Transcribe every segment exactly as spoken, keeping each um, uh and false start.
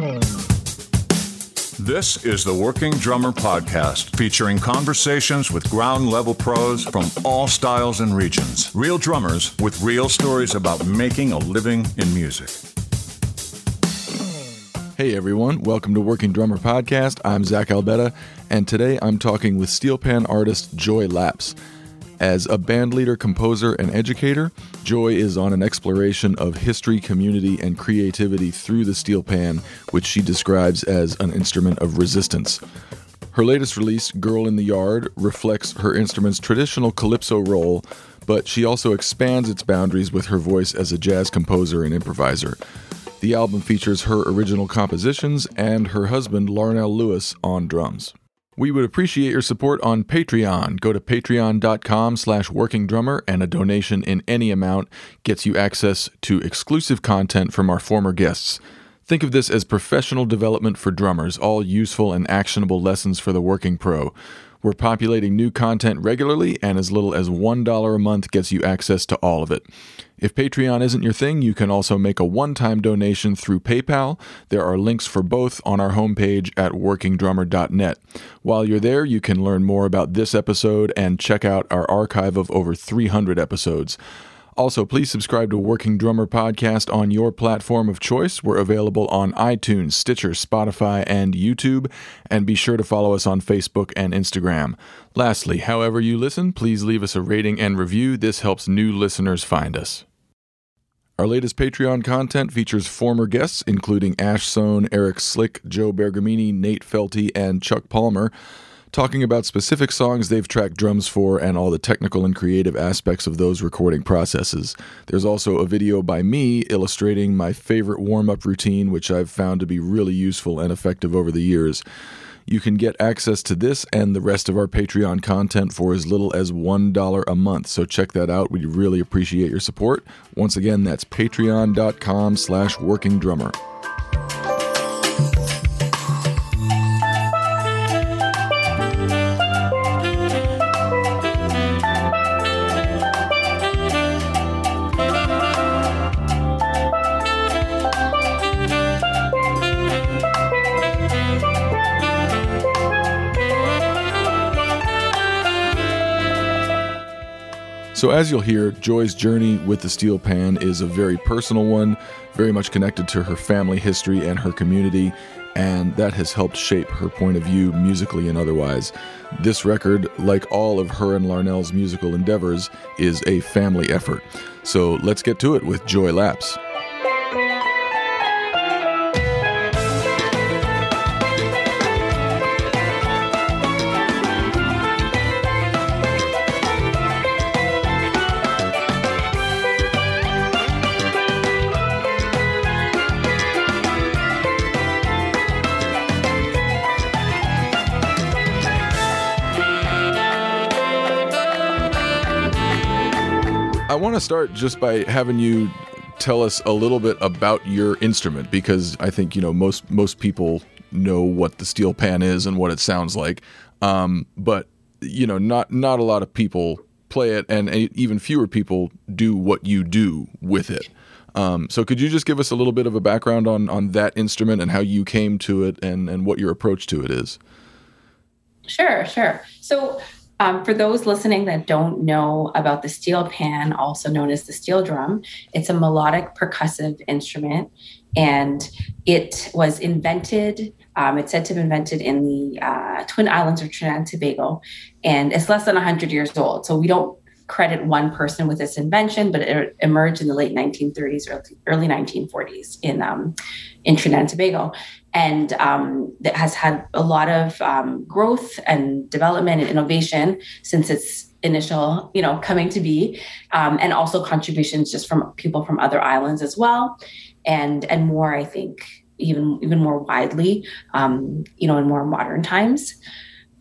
This is the Working Drummer Podcast, featuring conversations with ground-level pros from all styles and regions. Real drummers with real stories about making a living in music. Hey everyone, welcome to Working Drummer Podcast. I'm Zach Albetta, and today I'm talking with steel pan artist Joy Lapps. As a bandleader, composer, and educator, Joy is on an exploration of history, community, and creativity through the steel pan, which she describes as an instrument of resistance. Her latest release, Girl in the Yard, reflects her instrument's traditional calypso role, but she also expands its boundaries with her voice as a jazz composer and improviser. The album features her original compositions and her husband, Larnell Lewis, on drums. We would appreciate your support on Patreon. Go to patreon.com slash workingdrummer, and a donation in any amount gets you access to exclusive content from our former guests. Think of this as professional development for drummers, all useful and actionable lessons for the working pro. We're populating new content regularly, and as little as one dollar a month gets you access to all of it. If Patreon isn't your thing, you can also make a one-time donation through PayPal. There are links for both on our homepage at working drummer dot net. While you're there, you can learn more about this episode and check out our archive of over three hundred episodes. Also, please subscribe to Working Drummer Podcast on your platform of choice. We're available on iTunes, Stitcher, Spotify, and YouTube. And be sure to follow us on Facebook and Instagram. Lastly, however you listen, please leave us a rating and review. This helps new listeners find us. Our latest Patreon content features former guests, including Ash Sohn, Eric Slick, Joe Bergamini, Nate Felty, and Chuck Palmer, talking about specific songs they've tracked drums for and all the technical and creative aspects of those recording processes. There's also a video by me illustrating my favorite warm-up routine, which I've found to be really useful and effective over the years. You can get access to this and the rest of our Patreon content for as little as one dollar a month, so check that out. We really appreciate your support. Once again, that's patreon.com slash workingdrummer. So as you'll hear, Joy's journey with the steel pan is a very personal one, very much connected to her family history and her community, and that has helped shape her point of view musically and otherwise. This record, like all of her and Larnell's musical endeavors, is a family effort. So let's get to it with Joy Lapps. I want to start just by having you tell us a little bit about your instrument, because I think, you know, most most people know what the steel pan is and what it sounds like, um, but, you know, not not a lot of people play it, and even fewer people do what you do with it. Um, so could you just give us a little bit of a background on, on that instrument and how you came to it, and, and what your approach to it is? Sure, sure. So Um, for those listening that don't know about the steel pan, also known as the steel drum, it's a melodic percussive instrument, and it was invented, um, it's said to have been invented in the uh, Twin Islands of Trinidad and Tobago, and it's less than one hundred years old. So we don't credit one person with this invention, but it emerged in the late nineteen thirties or early nineteen forties in um, in Trinidad and Tobago. And um, that has had a lot of um, growth and development and innovation since its initial, you know, coming to be, um, and also contributions just from people from other islands as well, and and more, I think, even even more widely, um, you know, in more modern times.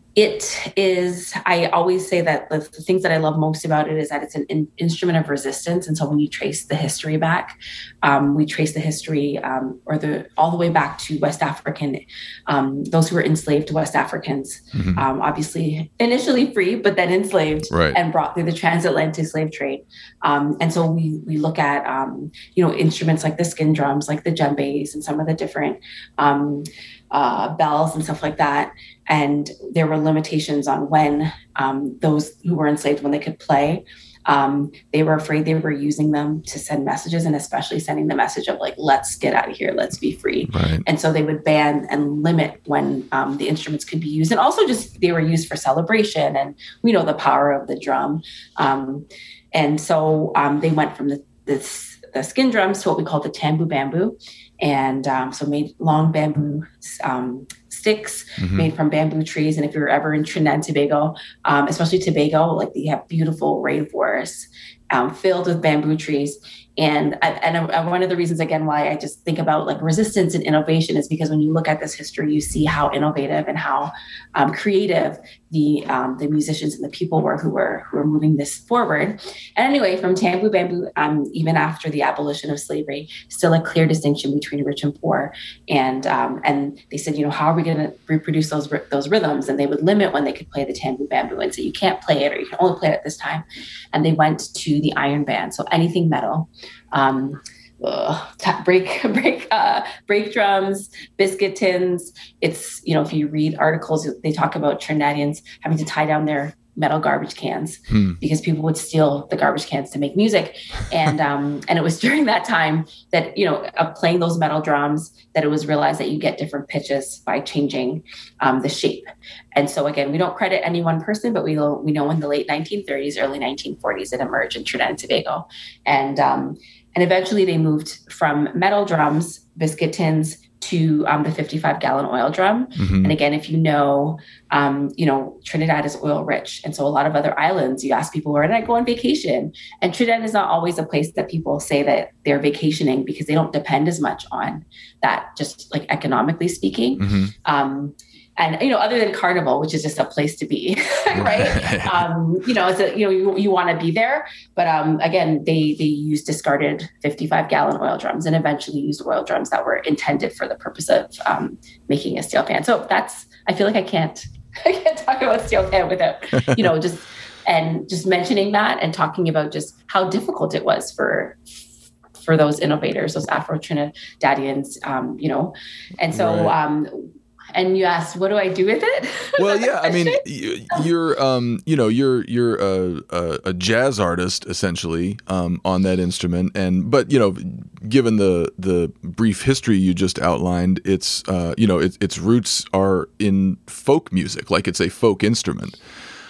It is, I always say that the, the things that I love most about it is that it's an in, instrument of resistance. And so when you trace the history back, um, we trace the history um, or the all the way back to West African, um, those who were enslaved West Africans, mm-hmm. um, obviously initially free, but then enslaved right. and brought through the transatlantic slave trade. Um, and so we we look at, um, you know, instruments like the skin drums, like the djembes and some of the different um, uh, bells and stuff like that. And there were limitations on when um, those who were enslaved, when they could play. Um, they were afraid they were using them to send messages, and especially sending the message of like, let's get out of here, let's be free. Right. And so they would ban and limit when um, the instruments could be used. And also just they were used for celebration, and we know the power of the drum. Um, and so um, they went from the, the, the skin drums to what we call the tambu bamboo. And um, so made long bamboo um, sticks mm-hmm. made from bamboo trees. And if you're ever in Trinidad and Tobago, um, especially Tobago, like they have beautiful rainforests um, filled with bamboo trees. And I, and I, one of the reasons, again, why I just think about like resistance and innovation is because when you look at this history, you see how innovative and how um, creative the um, the musicians and the people were who were who were moving this forward. And anyway, from tambu bamboo, um, even after the abolition of slavery, still a clear distinction between rich and poor. And um, and they said, you know, how are we going to reproduce those those rhythms? And they would limit when they could play the tambu bamboo and say, you can't play it, or you can only play it at this time. And they went to the iron band, so anything metal. Um, uh, t- break, break, uh, break drums, biscuit tins. It's, you know, if you read articles, they talk about Trinidadians having to tie down their metal garbage cans hmm. because people would steal the garbage cans to make music. And, um, and it was during that time that, you know, of playing those metal drums that it was realized that you get different pitches by changing, um, the shape. And so again, we don't credit any one person, but we know, we know in the late nineteen thirties, early nineteen forties, it emerged in Trinidad and Tobago. And, um, and eventually they moved from metal drums, biscuit tins, to um, the fifty-five gallon oil drum. Mm-hmm. And again, if you know, um, you know, Trinidad is oil rich. And so a lot of other islands, you ask people, where did I go on vacation? And Trinidad is not always a place that people say that they're vacationing because they don't depend as much on that, just like economically speaking. Mm-hmm. Um, And, you know, other than Carnival, which is just a place to be, right? um, you know, it's a, you know, you, you want to be there. But um, again, they they used discarded fifty-five gallon oil drums and eventually used oil drums that were intended for the purpose of um, making a steel pan. So that's, I feel like I can't, I can't talk about steel pan without, you know, just, and just mentioning that and talking about just how difficult it was for for those innovators, those Afro-Trinidadians, um, you know, and so, right. um, and you asked, what do I do with it? Well, yeah, I mean, you're, um, you know, you're you're a, a, a jazz artist essentially um, on that instrument, and but you know, given the the brief history you just outlined, it's uh, you know, it, its roots are in folk music, like it's a folk instrument.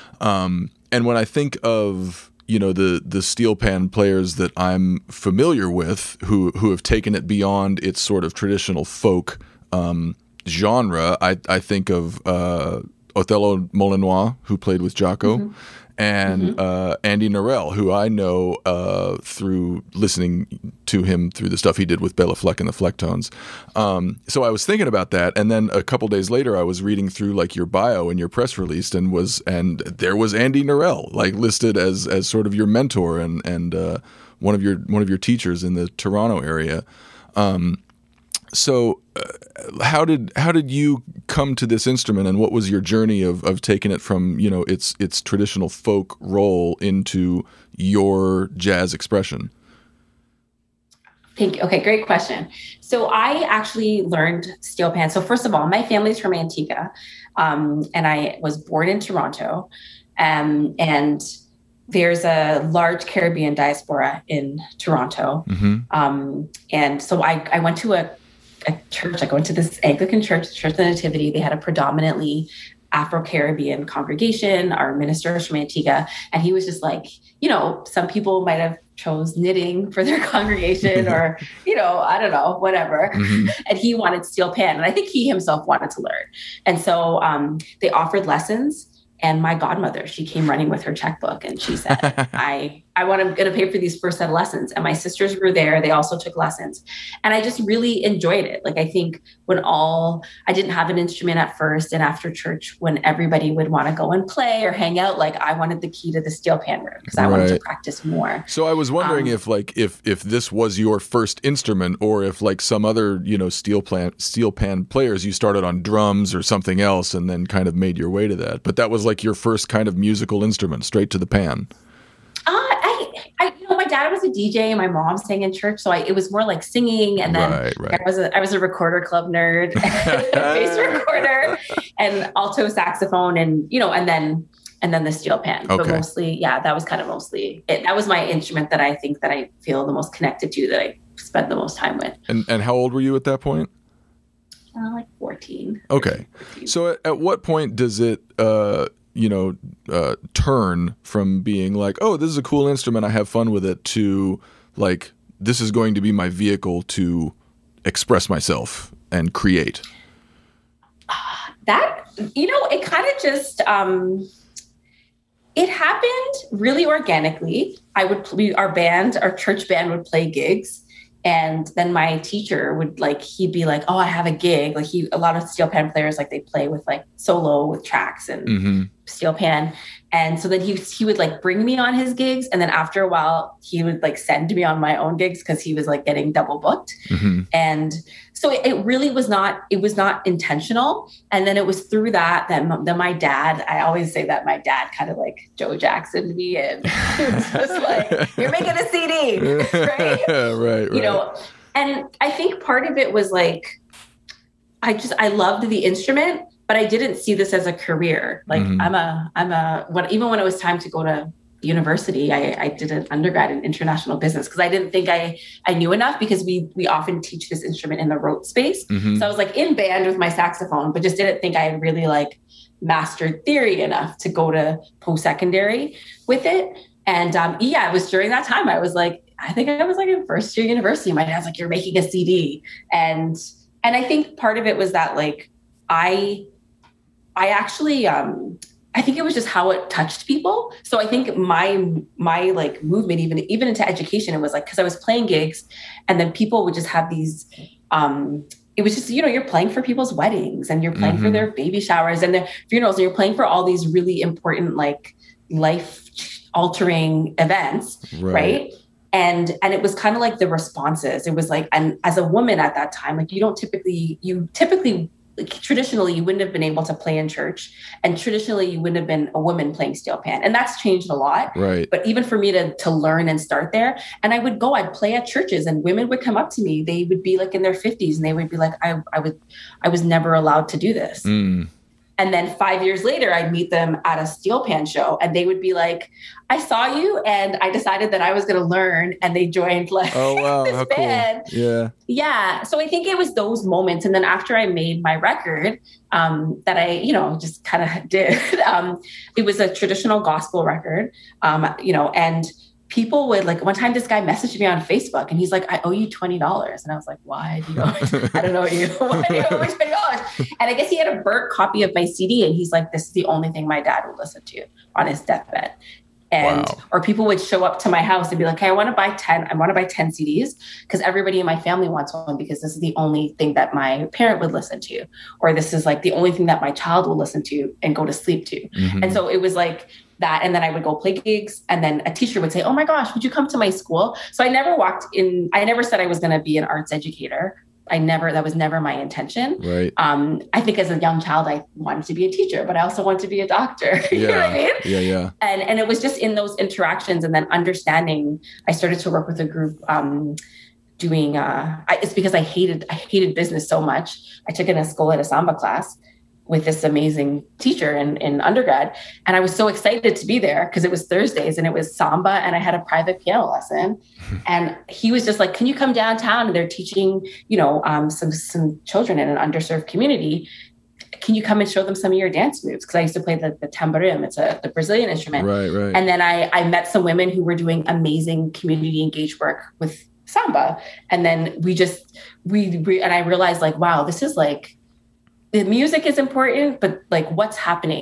Um, and when I think of you know the the steel pan players that I'm familiar with, who who have taken it beyond its sort of traditional folk Um, genre, I, I think of uh, Othello Molinois, who played with Jaco, mm-hmm. and mm-hmm. uh, Andy Narell, who I know uh, through listening to him through the stuff he did with Bela Fleck and the Flecktones. Um, so I was thinking about that, and then a couple days later, I was reading through like your bio and your press release, and was and there was Andy Narell like listed as as sort of your mentor and and uh, one of your one of your teachers in the Toronto area. Um, So, uh, how did how did you come to this instrument, and what was your journey of, of taking it from you know its its traditional folk role into your jazz expression? Thank you. Okay, great question. So I actually learned steel pan. So first of all, my family's from Antigua, um, and I was born in Toronto, um, and there's a large Caribbean diaspora in Toronto, mm-hmm. um, and so I, I went to a a church. I go into this Anglican church, Church of the Nativity. They had a predominantly Afro-Caribbean congregation. Our minister was from Antigua, and he was just like, you know, some people might have chose knitting for their congregation or, you know, I don't know, whatever. Mm-hmm. And he wanted steel pan. And I think he himself wanted to learn. And so um, they offered lessons. And my godmother, she came running with her checkbook and she said, I, I want to, going to pay for these first set of lessons. And my sisters were there. They also took lessons. And I just really enjoyed it. Like, I think when all, I didn't have an instrument at first. And after church, when everybody would want to go and play or hang out, like I wanted the key to the steel pan room because I right. wanted to practice more. So I was wondering um, if like, if, if this was your first instrument or if like some other, you know, steel pan, steel pan players, you started on drums or something else and then kind of made your way to that. But that was like your first kind of musical instrument, straight to the pan. Uh, I, I, you know, my dad was a D J and my mom sang in church. So I, it was more like singing. And then right, right. I was a, I was a recorder club nerd, bass recorder and alto saxophone and, you know, and then, and then the steel pan, okay. but mostly, yeah, that was kind of mostly it. That was my instrument that I think that I feel the most connected to, that I spent the most time with. And and how old were you at that point? Uh, like fourteen. Okay. fourteen. So at, at what point does it, uh, you know, uh, turn from being like, oh, this is a cool instrument, I have fun with it, to like, this is going to be my vehicle to express myself and create? Uh, that, you know, it kind of just, um, it happened really organically. I would, we, our band, our church band would play gigs. And then my teacher would like, he'd be like, oh, I have a gig. Like he, a lot of steel pan players, like they play with like solo with tracks and mm-hmm. steel pan. And so then he, he would like bring me on his gigs. And then after a while he would like send me on my own gigs because he was like getting double booked. Mm-hmm. And so it, it really was not, it was not intentional. And then it was through that, that, m- that my dad, I always say that my dad kind of like Joe Jacksoned me and it was just like, you're making a C D, right? right, right. You know, and I think part of it was like, I just, I loved the instrument, but I didn't see this as a career. Like mm-hmm. I'm a, I'm a, when, even when it was time to go to university, I, I did an undergrad in international business because I didn't think I, I knew enough because we, we often teach this instrument in the rote space. Mm-hmm. So I was like in band with my saxophone, but just didn't think I had really like mastered theory enough to go to post-secondary with it. And um, yeah, it was during that time I was like, I think I was like in first year university. My dad's like, you're making a C D. And, and I think part of it was that like, I, I actually, um, I think it was just how it touched people. So I think my, my like movement, even, even into education, it was like, cause I was playing gigs and then people would just have these, um, it was just, you know, you're playing for people's weddings and you're playing mm-hmm. for their baby showers and their funerals. And you're playing for all these really important, like life altering events. Right. right? And, and it was kind of like the responses. It was like, and as a woman at that time, like you don't typically, you typically, like, traditionally you wouldn't have been able to play in church, and traditionally you wouldn't have been a woman playing steel pan. And that's changed a lot. Right. But even for me to, to learn and start there, and I would go, I'd play at churches and women would come up to me. They would be like in their fifties and they would be like, I, I would, I was never allowed to do this. Mm. And then five years later, I'd meet them at a steel pan show and they would be like, I saw you and I decided that I was going to learn. And they joined like oh, wow, this how band. Cool. Yeah. Yeah. So I think it was those moments. And then after I made my record um, that I, you know, just kind of did, um, it was a traditional gospel record, um, you know, and people would like, one time this guy messaged me on Facebook and he's like, I owe you twenty dollars. And I was like, why do you owe I don't know you. Why do you owe me twenty dollars? And I guess he had a burnt copy of my C D and he's like, this is the only thing my dad would listen to on his deathbed. And, wow. or people would show up to my house and be like, hey, I want to buy ten, I want to buy ten C Ds because everybody in my family wants one because this is the only thing that my parent would listen to, or this is like the only thing that my child will listen to and go to sleep to. Mm-hmm. And so it was like that. And then I would go play gigs and then a teacher would say, oh my gosh, would you come to my school? So I never walked in, I never said I was going to be an arts educator. I never, that was never my intention. Right. Um, I think as a young child, I wanted to be a teacher, but I also wanted to be a doctor. you yeah. know what I mean? Yeah, yeah. And, and it was just in those interactions and then understanding, I started to work with a group, um, doing, uh, I, it's because I hated, I hated business so much. I took an Escola de Samba class with this amazing teacher in, in undergrad. And I was so excited to be there because it was Thursdays and it was samba and I had a private piano lesson. And he was just like, can you come downtown? And they're teaching, you know, um, some, some children in an underserved community. Can you come and show them some of your dance moves? Because I used to play the, the tamborim. It's a the Brazilian instrument. Right, right. And then I, I met some women who were doing amazing community engaged work with samba. And then we just, we, we and I realized like, wow, this is like, the music is important, but like what's happening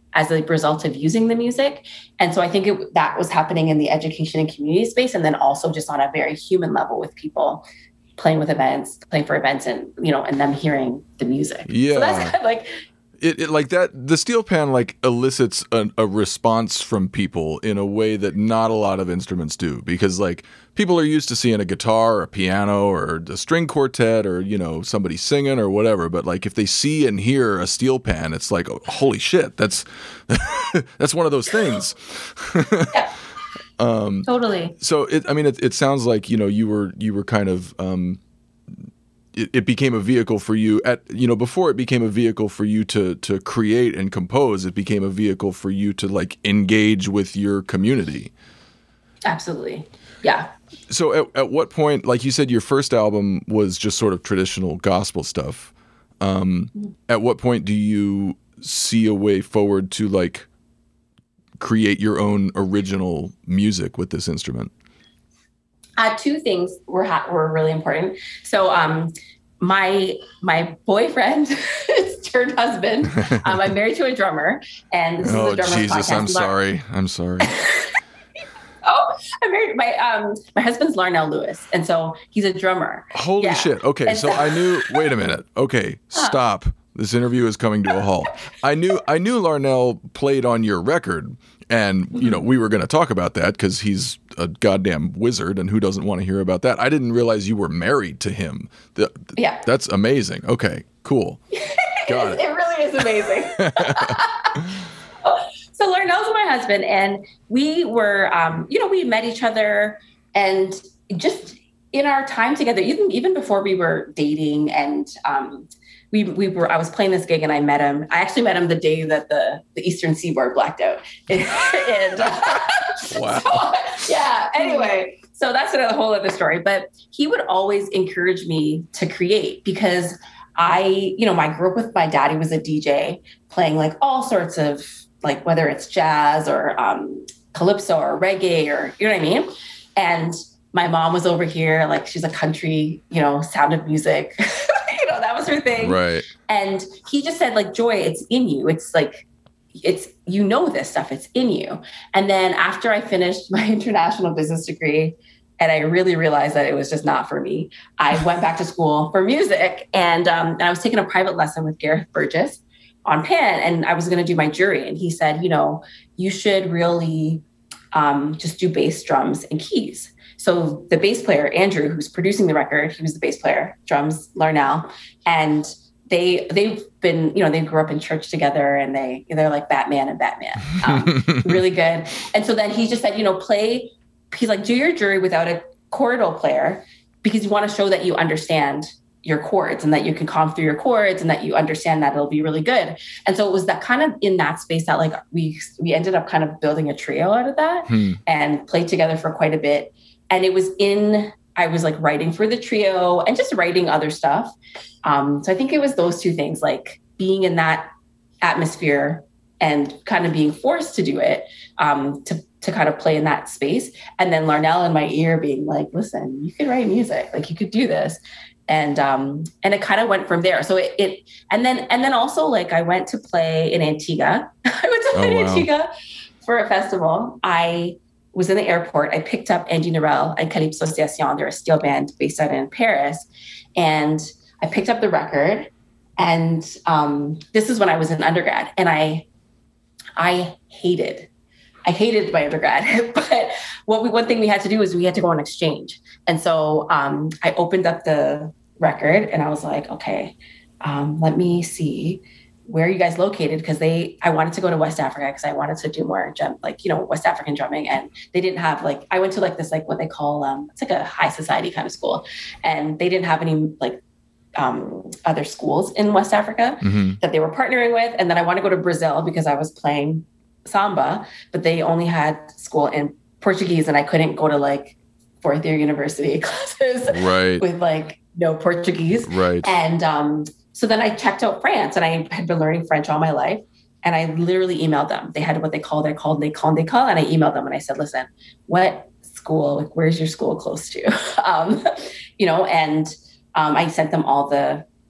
as a result of using the music. And so I think it, that was happening in the education and community space. And then also just on a very human level with people playing with events, playing for events and, you know, and them hearing the music. Yeah. So that's kind of like, It, it like that, the steel pan like elicits a, a response from people in a way that not a lot of instruments do, because like people are used to seeing a guitar or a piano or a string quartet or, you know, somebody singing or whatever. But like if they see and hear a steel pan, it's like, oh, holy shit, that's that's one of those things. yeah. um, totally. So it, I mean, it, it sounds like, you know, you were you were kind of. Um, It, it became a vehicle for you at, you know, before it became a vehicle for you to to create and compose, it became a vehicle for you to like engage with your community. Absolutely. Yeah. So at, at what point, like you said, your first album was just sort of traditional gospel stuff. Um, mm-hmm. At what point do you see a way forward to like create your own original music with this instrument? Uh, two things were ha- were really important. So um, my my boyfriend turned husband. Um, I'm married to a drummer, and this oh is a drummer Jesus, podcast. I'm sorry, I'm sorry. oh, I'm married. My um my husband's Larnell Lewis, and so he's a drummer. Holy yeah. shit! Okay, and so, so I knew. Wait a minute. Okay, stop. This interview is coming to a halt. I knew I knew Larnell played on your record. And, you know, we were going to talk about that because he's a goddamn wizard, and who doesn't want to hear about that? I didn't realize you were married to him. The, yeah. That's amazing. Okay, cool. Got it. It really is amazing. So Larnell's my husband, and we were, um, you know, we met each other, and just in our time together, even even before we were dating, and um, we we were. I was playing this gig, and I met him. I actually met him the day that the, the Eastern Seaboard blacked out. and uh, wow. So, yeah. Anyway, so that's another whole other story. But he would always encourage me to create because I, you know, I grew up with my dad. He was a D J playing like all sorts of like whether it's jazz or um, calypso or reggae or you know what I mean. And my mom was over here, like she's a country, you know, Sound of Music. You know, that was her thing. Right. And he just said, like, Joy, it's in you. It's like, it's, you know, this stuff, it's in you. And then after I finished my international business degree, and I really realized that it was just not for me, I went back to school for music. And, um, and I was taking a private lesson with Gareth Burgess on pan, and I was going to do my jury. And he said, you know, you should really um, just do bass, drums, and keys. So the bass player, Andrew, who's producing the record, he was the bass player, drums, Larnell. And they, they've been, you know, they grew up in church together, and they, they're like Batman and Batman, um, really good. And so then he just said, you know, play, he's like, do your jury without a chordal player, because you want to show that you understand your chords and that you can calm through your chords and that you understand that it'll be really good. And so it was that kind of in that space that like we, we ended up kind of building a trio out of that hmm. and played together for quite a bit. And it was in, I was like writing for the trio and just writing other stuff. Um, so I think it was those two things, like being in that atmosphere and kind of being forced to do it, um, to, to kind of play in that space. And then Larnell in my ear being like, listen, you could write music, like you could do this. And, um, and it kind of went from there. So it, it, and then, and then also like I went to play in Antigua. I went to play oh, in wow. Antigua for a festival. I was in the airport. I picked up Andy Narell and Calypso Station. They're a steel band based out in Paris. And I picked up the record. And um, this is when I was in undergrad. And I I hated, I hated my undergrad. But what we, one thing we had to do is we had to go on exchange. And so um, I opened up the record and I was like, okay, um, let me see. Where are you guys located? Because they, I wanted to go to West Africa because I wanted to do more, drum, like, you know, West African drumming. And they didn't have like, I went to like this, like what they call, um, it's like a high society kind of school. And they didn't have any like um, other schools in West Africa mm-hmm. that they were partnering with. And then I wanted to go to Brazil because I was playing samba, but they only had school in Portuguese and I couldn't go to like fourth year university classes right. with like no Portuguese. Right. And, um, so then I checked out France, and I had been learning French all my life. And I literally emailed them. They had what they call, they're called, they call, they call. And I emailed them and I said, listen, what school, like, where's your school close to? um, you know, and um, I sent them all the,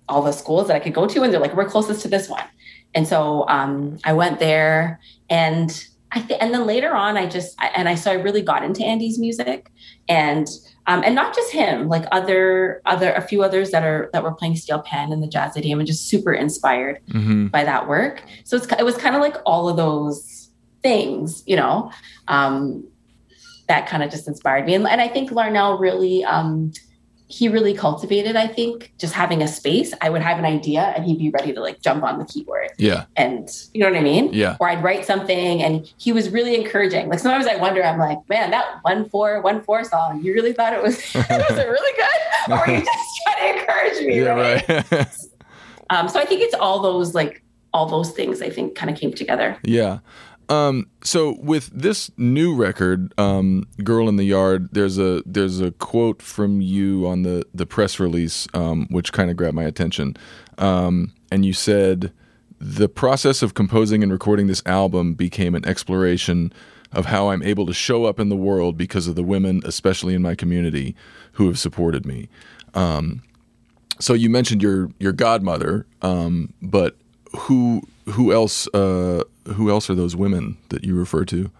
all the schools that I could go to. And they're like, we're closest to this one. And so um, I went there, and I th- and then later on, I just, and I, so I really got into Andy's music, and, um, and not just him, like other, other, a few others that are, that were playing steel pan in the Jazz Idiom, and just super inspired mm-hmm. by that work. So it's, it was kind of like all of those things, you know, um, that kind of just inspired me. And, and I think Larnell really, um, he really cultivated, I think, just having a space. I would have an idea and he'd be ready to like jump on the keyboard. Yeah. And you know what I mean? Yeah. Or I'd write something and he was really encouraging. Like sometimes I wonder, I'm like, man, that one, four, one, four song, you really thought it was, was it really good? Or were you just trying to encourage me? Yeah, right. right. um, so I think it's all those, like all those things I think kind of came together. Yeah. Um, so with this new record, um, Girl in the Yard, there's a there's a quote from you on the, the press release, um, which kind of grabbed my attention. Um, and you said, the process of composing and recording this album became an exploration of how I'm able to show up in the world because of the women, especially in my community, who have supported me. Um, so you mentioned your your godmother, um, but who who else uh, who else are those women that you refer to?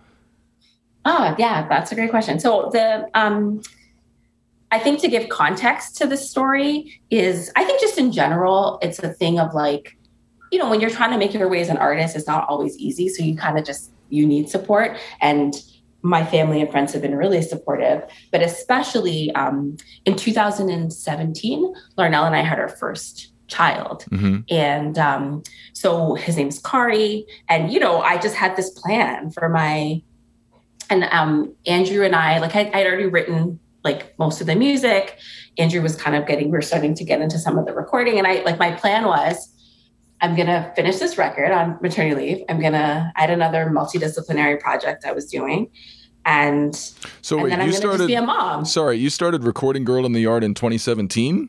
Oh, yeah, that's a great question. So the um, I think to give context to this story is, I think just in general, it's a thing of like, you know, when you're trying to make your way as an artist, it's not always easy. So you kind of just, you need support. And my family and friends have been really supportive, but especially um, in two thousand seventeen, Larnell and I had our first child. Mm-hmm. And um, so his name's Kari. And, you know, I just had this plan for my, and um, Andrew and I, like I, I'd already written like most of the music. Andrew was kind of getting, we were starting to get into some of the recording. And I, like, my plan was, I'm going to finish this record on maternity leave. I'm going to add another multidisciplinary project I was doing. And, so and wait, then I'm you going to started, just be a mom. Sorry, you started recording Girl in the Yard in twenty seventeen?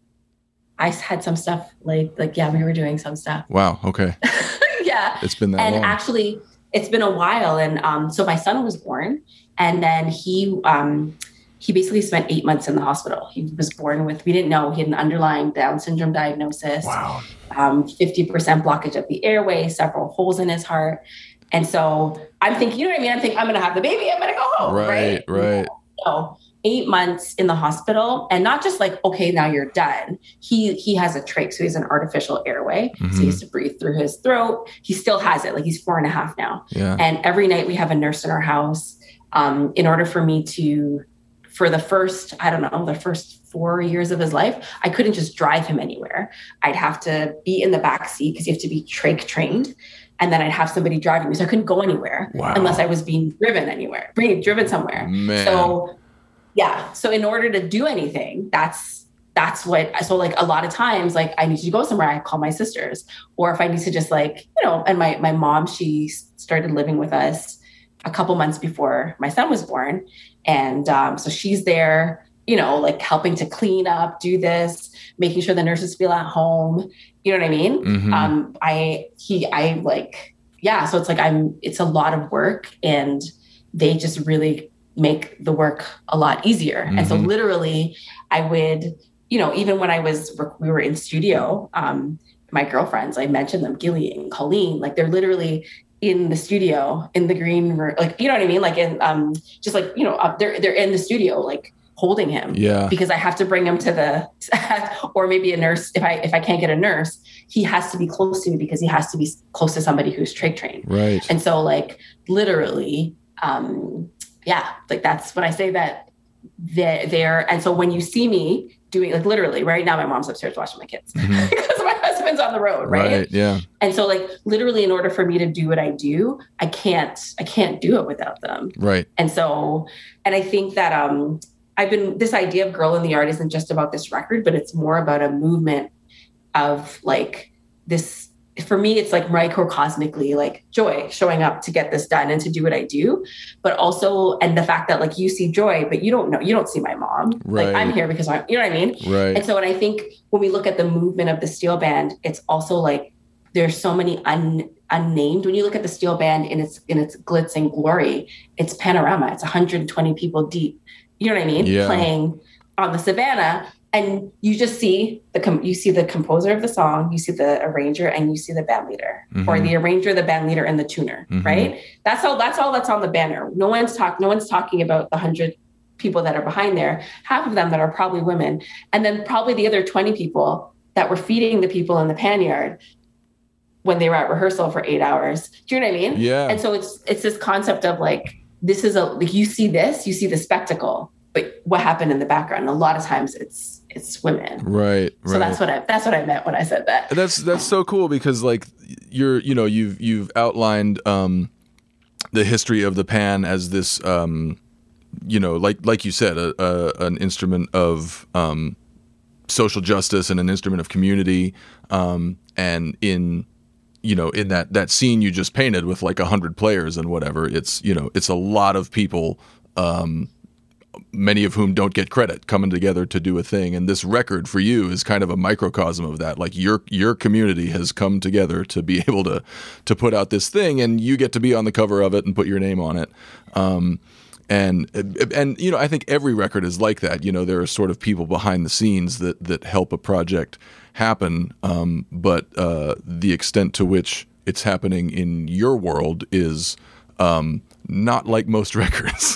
I had some stuff like, like, yeah, we were doing some stuff. Wow. Okay. Yeah. It's been that and long. And actually it's been a while. And um, so my son was born, and then he, um, he basically spent eight months in the hospital. He was born with, we didn't know, he had an underlying Down syndrome diagnosis. Wow. Um, fifty percent blockage of the airway, several holes in his heart. And so I'm thinking, you know what I mean? I'm thinking, I'm going to have the baby. I'm going to go home. Right, right. right. So eight months in the hospital, and not just like, okay, now you're done. He, he has a trach. So he has an artificial airway. Mm-hmm. So he has to breathe through his throat. He still has it. Like, he's four and a half now. Yeah. And every night we have a nurse in our house. Um, in order for me to, for the first, I don't know, the first four years of his life, I couldn't just drive him anywhere. I'd have to be in the back seat because you have to be trach trained. And then I'd have somebody driving me. So I couldn't go anywhere wow. unless I was being driven anywhere, being driven somewhere. Man. So yeah. So in order to do anything, that's, that's what, so like a lot of times, like I need to go somewhere, I call my sisters, or if I need to just like, you know, and my, my mom, she started living with us a couple months before my son was born. And um, so she's there, you know, like helping to clean up, do this, making sure the nurses feel at home. You know what I mean? Mm-hmm. Um, I, he, I like, yeah. So it's like, I'm, it's a lot of work, and they just really make the work a lot easier. Mm-hmm. And so literally I would, you know, even when I was, we were in studio, um, my girlfriends, I mentioned them, Gilly and Colleen, like they're literally in the studio, in the green room, like, you know what I mean? Like, in, um, just like, you know, uh, they're, they're in the studio, like holding him, yeah, because I have to bring him to the, or maybe a nurse. If I, if I can't get a nurse, he has to be close to me because he has to be close to somebody who's trach trained. Right. And so like, literally, um, yeah, like that's when I say that they're there. And so when you see me doing, like literally right now, my mom's upstairs watching my kids mm-hmm. because my husband's on the road. Right? Right. Yeah. And so like literally in order for me to do what I do, I can't, I can't do it without them. Right. And so, and I think that, um, I've been, this idea of Girl in the Yard isn't just about this record, but it's more about a movement of like this. For me, it's like microcosmically like Joy showing up to get this done and to do what I do, but also, and the fact that like you see Joy, but you don't know, you don't see my mom. Right. Like I'm here because I'm, you know what I mean? Right. And so, and I think when we look at the movement of the Steel Band, it's also like, there's so many un, unnamed, when you look at the Steel Band in its, in its glitz and glory, it's panorama. It's one hundred twenty people deep. You know what I mean? Yeah. Playing on the Savannah. and you just see the com- you see the composer of the song, you see the arranger, and you see the band leader, mm-hmm. or the arranger, the band leader, and the tuner. Mm-hmm. Right? That's all. That's all that's on the banner. No one's talk. No one's talking about the hundred people that are behind there. Half of them that are probably women, and then probably the other twenty people that were feeding the people in the pan yard when they were at rehearsal for eight hours. Do you know what I mean? Yeah. And so it's it's this concept of like, this is a, like, you see this, you see the spectacle, but what happened in the background? A lot of times it's it's women. Right. So right. that's what I that's what I meant when I said that. That's that's so cool, because like you're you know you've you've outlined um, the history of the pan as this um, you know like like you said a, a, an instrument of um, social justice and an instrument of community, um, and in you know, in that, that scene you just painted with like a hundred players and whatever, it's, you know, it's a lot of people, um, many of whom don't get credit, coming together to do a thing. And this record for you is kind of a microcosm of that. Like your, your community has come together to be able to, to put out this thing, and you get to be on the cover of it and put your name on it. Um, and, and, you know, I think every record is like that. You know, there are sort of people behind the scenes that, that help a project happen, um, but uh, the extent to which it's happening in your world is um, not like most records.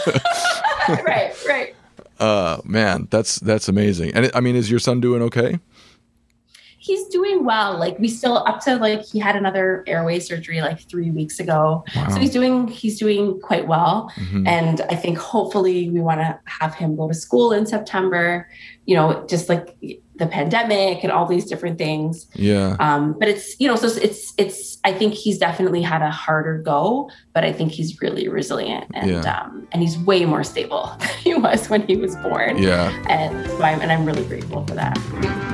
Right, right. Uh, man, that's that's amazing. And it, I mean, is your son doing okay? He's doing well. Like, we still up to like he had another airway surgery like three weeks ago. Wow. So he's doing he's doing quite well. Mm-hmm. And I think hopefully we want to have him go to school in September. You know, just like the pandemic and all these different things. Yeah. Um, but it's, you know, so it's, it's, I think he's definitely had a harder go, but I think he's really resilient, and, yeah. um, and he's way more stable than he was when he was born. Yeah. And so I'm, and I'm really grateful for that.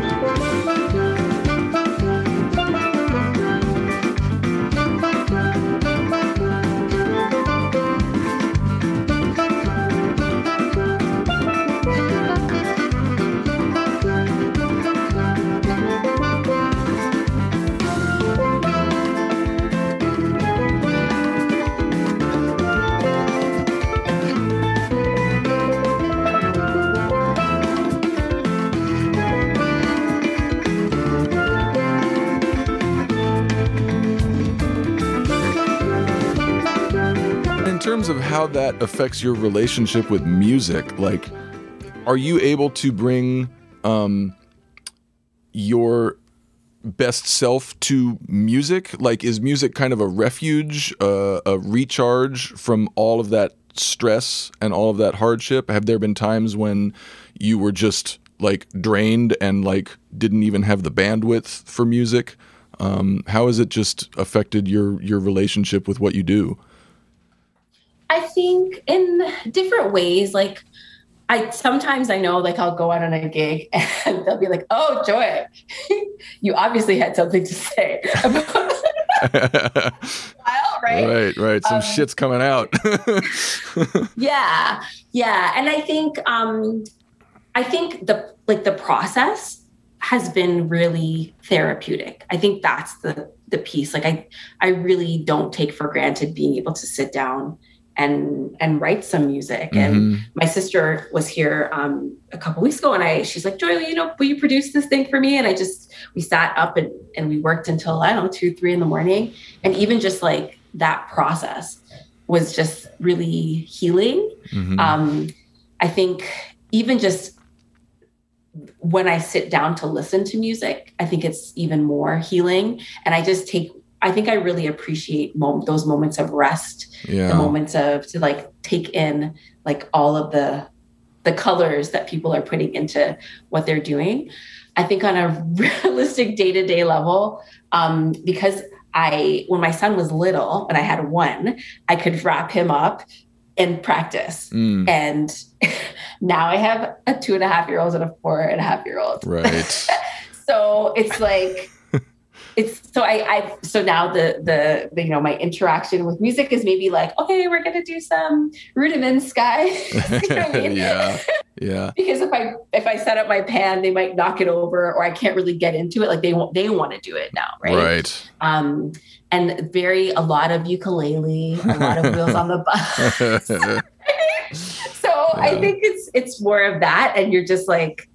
In terms of how that affects your relationship with music, like, are you able to bring um, your best self to music? Like, is music kind of a refuge, uh, a recharge from all of that stress and all of that hardship? Have there been times when you were just like drained and like didn't even have the bandwidth for music? Um, how has it just affected your your relationship with what you do? I think in different ways. Like, I sometimes I know, like, I'll go out on a gig and they'll be like, "Oh, Joy, you obviously had something to say about well, right? Right, right. Some um, shit's coming out." yeah, yeah, and I think um, I think the like the process has been really therapeutic. I think that's the the piece. Like, I I really don't take for granted being able to sit down and and write some music. Mm-hmm. And my sister was here um, a couple weeks ago, and I she's like, "Joy, you know, will you produce this thing for me?" And I just, we sat up and, and we worked until, I don't know, two, three in the morning. And even just like that process was just really healing. Mm-hmm. Um, I think even just when I sit down to listen to music, I think it's even more healing. And I just take I think I really appreciate mom- those moments of rest, yeah. the moments of to like take in like all of the the colors that people are putting into what they're doing. I think on a realistic day-to-day level, um, because I when my son was little and I had one, I could wrap him up and practice. Mm. And now I have a two and a half year old and a four and a half year old. Right. So it's like It's so I, I so now the, the the you know my interaction with music is maybe like, okay, we're gonna do some rudiments, guys. You know what I mean? Yeah, yeah. Because if I if I set up my pan, they might knock it over, or I can't really get into it. Like they want they want to do it now, right? Right. Um, and very a lot of ukulele, a lot of wheels on the bus. So yeah. I think it's it's more of that, and you're just like,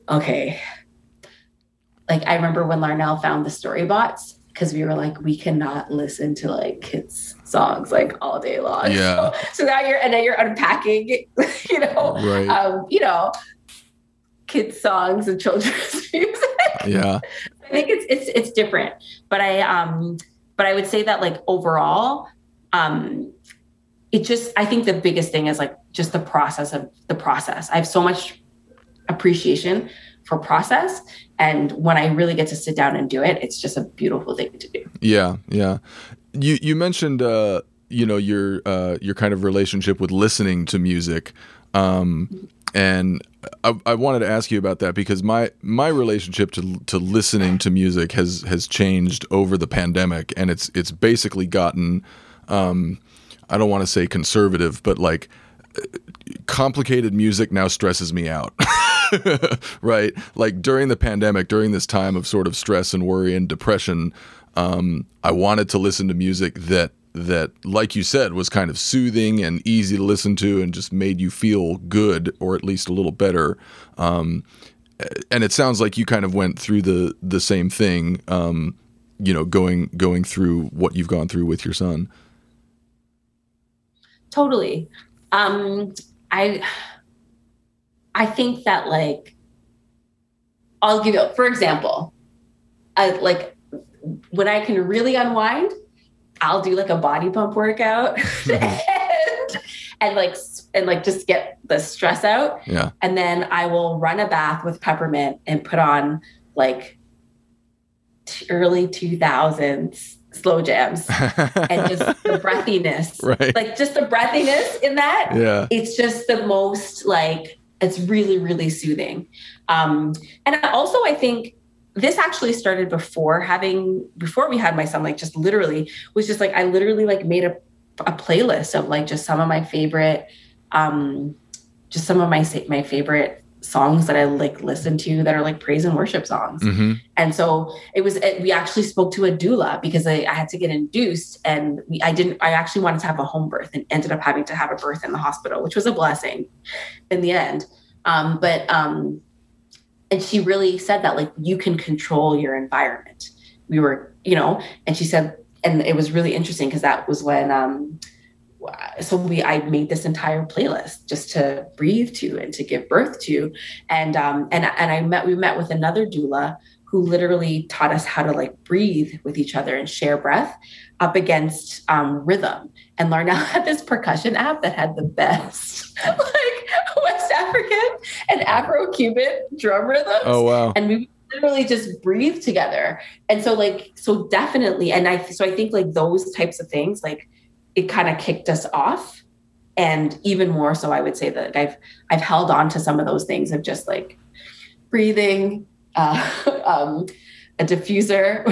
okay. Like I remember when Larnell found the Storybots, because we were like, we cannot listen to like kids songs like all day long. Yeah. So, so now you're and now you're unpacking, you know, right. um, you know, kids songs and children's music. Yeah. I think it's it's it's different. But I um but I would say that like overall, um it just I think the biggest thing is like just the process of the process. I have so much appreciation for process, and when I really get to sit down and do it, it's just a beautiful thing to do. Yeah, yeah. You you mentioned uh, you know your uh, your kind of relationship with listening to music, um, and I, I wanted to ask you about that because my my relationship to to listening to music has has changed over the pandemic, and it's it's basically gotten um, I don't want to say conservative, but like complicated music now stresses me out. Right? Like during the pandemic, during this time of sort of stress and worry and depression, um, I wanted to listen to music that that, like you said, was kind of soothing and easy to listen to and just made you feel good, or at least a little better. Um, and it sounds like you kind of went through the the same thing, um, you know, going going through what you've gone through with your son. Totally. Um, I. I think that like, I'll give you, for example, I, like when I can really unwind, I'll do like a body pump workout and, and like, and like just get the stress out. Yeah. And then I will run a bath with peppermint and put on like t- early two thousands slow jams and just the breathiness, right. Like just the breathiness in that. Yeah. It's just the most like, it's really, really soothing. Um, and also I think this actually started before having, before we had my son, like just literally was just like, I literally like made a, a playlist of like just some of my favorite, um, just some of my, my favorite songs that I like listen to that are like praise and worship songs. Mm-hmm. And so it was, it, we actually spoke to a doula because I, I had to get induced, and we, I didn't, I actually wanted to have a home birth and ended up having to have a birth in the hospital, which was a blessing in the end. Um, but, um, and she really said that like, you can control your environment. We were, you know, and she said, and it was really interesting because that was when, um, so we, I made this entire playlist just to breathe to and to give birth to. And, um, and, and I met, we met with another doula who literally taught us how to like breathe with each other and share breath up against, um, rhythm. And Larnell had this percussion app that had the best, like West African and Afro-Cuban drum rhythms. Oh, wow. And we literally just breathe together. And so like, so definitely. And I, so I think like those types of things, like, it kind of kicked us off. And even more so, I would say that I've, I've held on to some of those things of just like breathing, uh, um, a diffuser,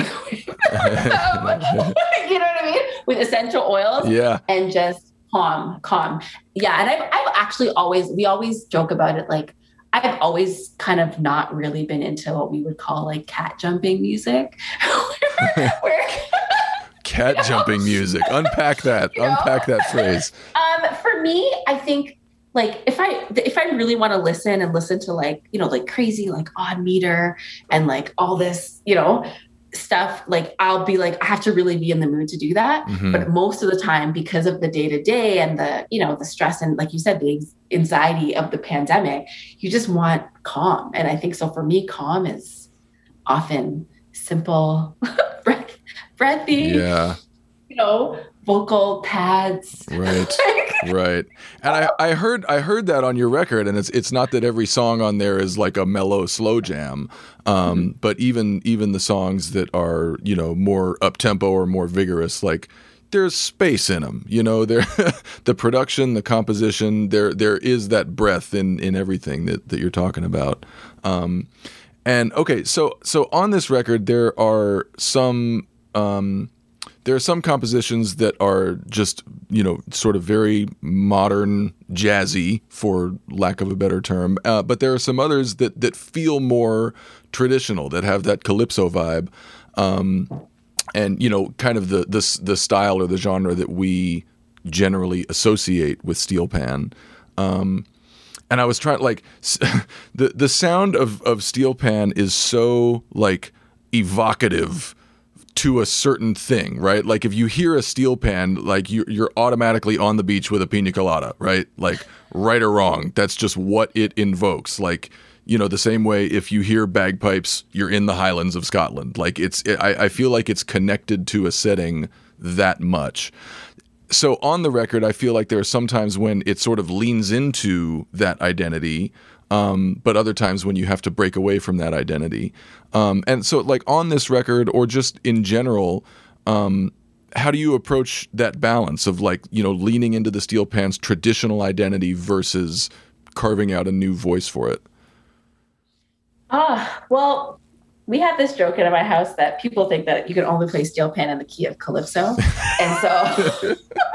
um, you know what I mean? With essential oils, yeah, and just calm, calm. Yeah. And I've, I've actually always, we always joke about it. Like I've always kind of not really been into what we would call like cat jumping music, where, where cat you know? jumping music. Unpack that. You know? Unpack that phrase. Um, for me, I think like if I if I really want to listen and listen to like, you know, like crazy, like odd meter and like all this, you know, stuff, like I'll be like, I have to really be in the mood to do that. Mm-hmm. But most of the time, because of the day to day and the, you know, the stress and like you said, the anxiety of the pandemic, you just want calm. And I think so for me, calm is often simple, breath, breathy, yeah, you know, vocal pads. Right. Right. And I, I heard I heard that on your record, and it's it's not that every song on there is like a mellow slow jam. Um, mm-hmm. But even even the songs that are, you know, more up tempo or more vigorous, like there's space in them, you know, there the production, the composition, there there is that breath in, in everything that, that you're talking about. Um, and okay, so so on this record there are some um There are some compositions that are just, you know, sort of very modern, jazzy, for lack of a better term. Uh, but there are some others that, that feel more traditional, that have that calypso vibe, um, and, you know, kind of the, the the style or the genre that we generally associate with Steel Pan. Um, And I was trying, like, the the sound of, of Steel Pan is so, like, evocative to a certain thing, right? Like, if you hear a steel pan, like, you're, you're automatically on the beach with a pina colada, right? Like, right or wrong, that's just what it invokes. Like, you know, the same way if you hear bagpipes, you're in the Highlands of Scotland. Like, it's, it, I, I feel like it's connected to a setting that much. So on the record, I feel like there are some times when it sort of leans into that identity, um, but other times when you have to break away from that identity. Um, and so, like, on this record, or just in general, um, how do you approach that balance of, like, you know, leaning into the Steel Pan's traditional identity versus carving out a new voice for it? Ah, well, we have this joke in my house that people think that you can only play steel pan in the key of calypso. And so,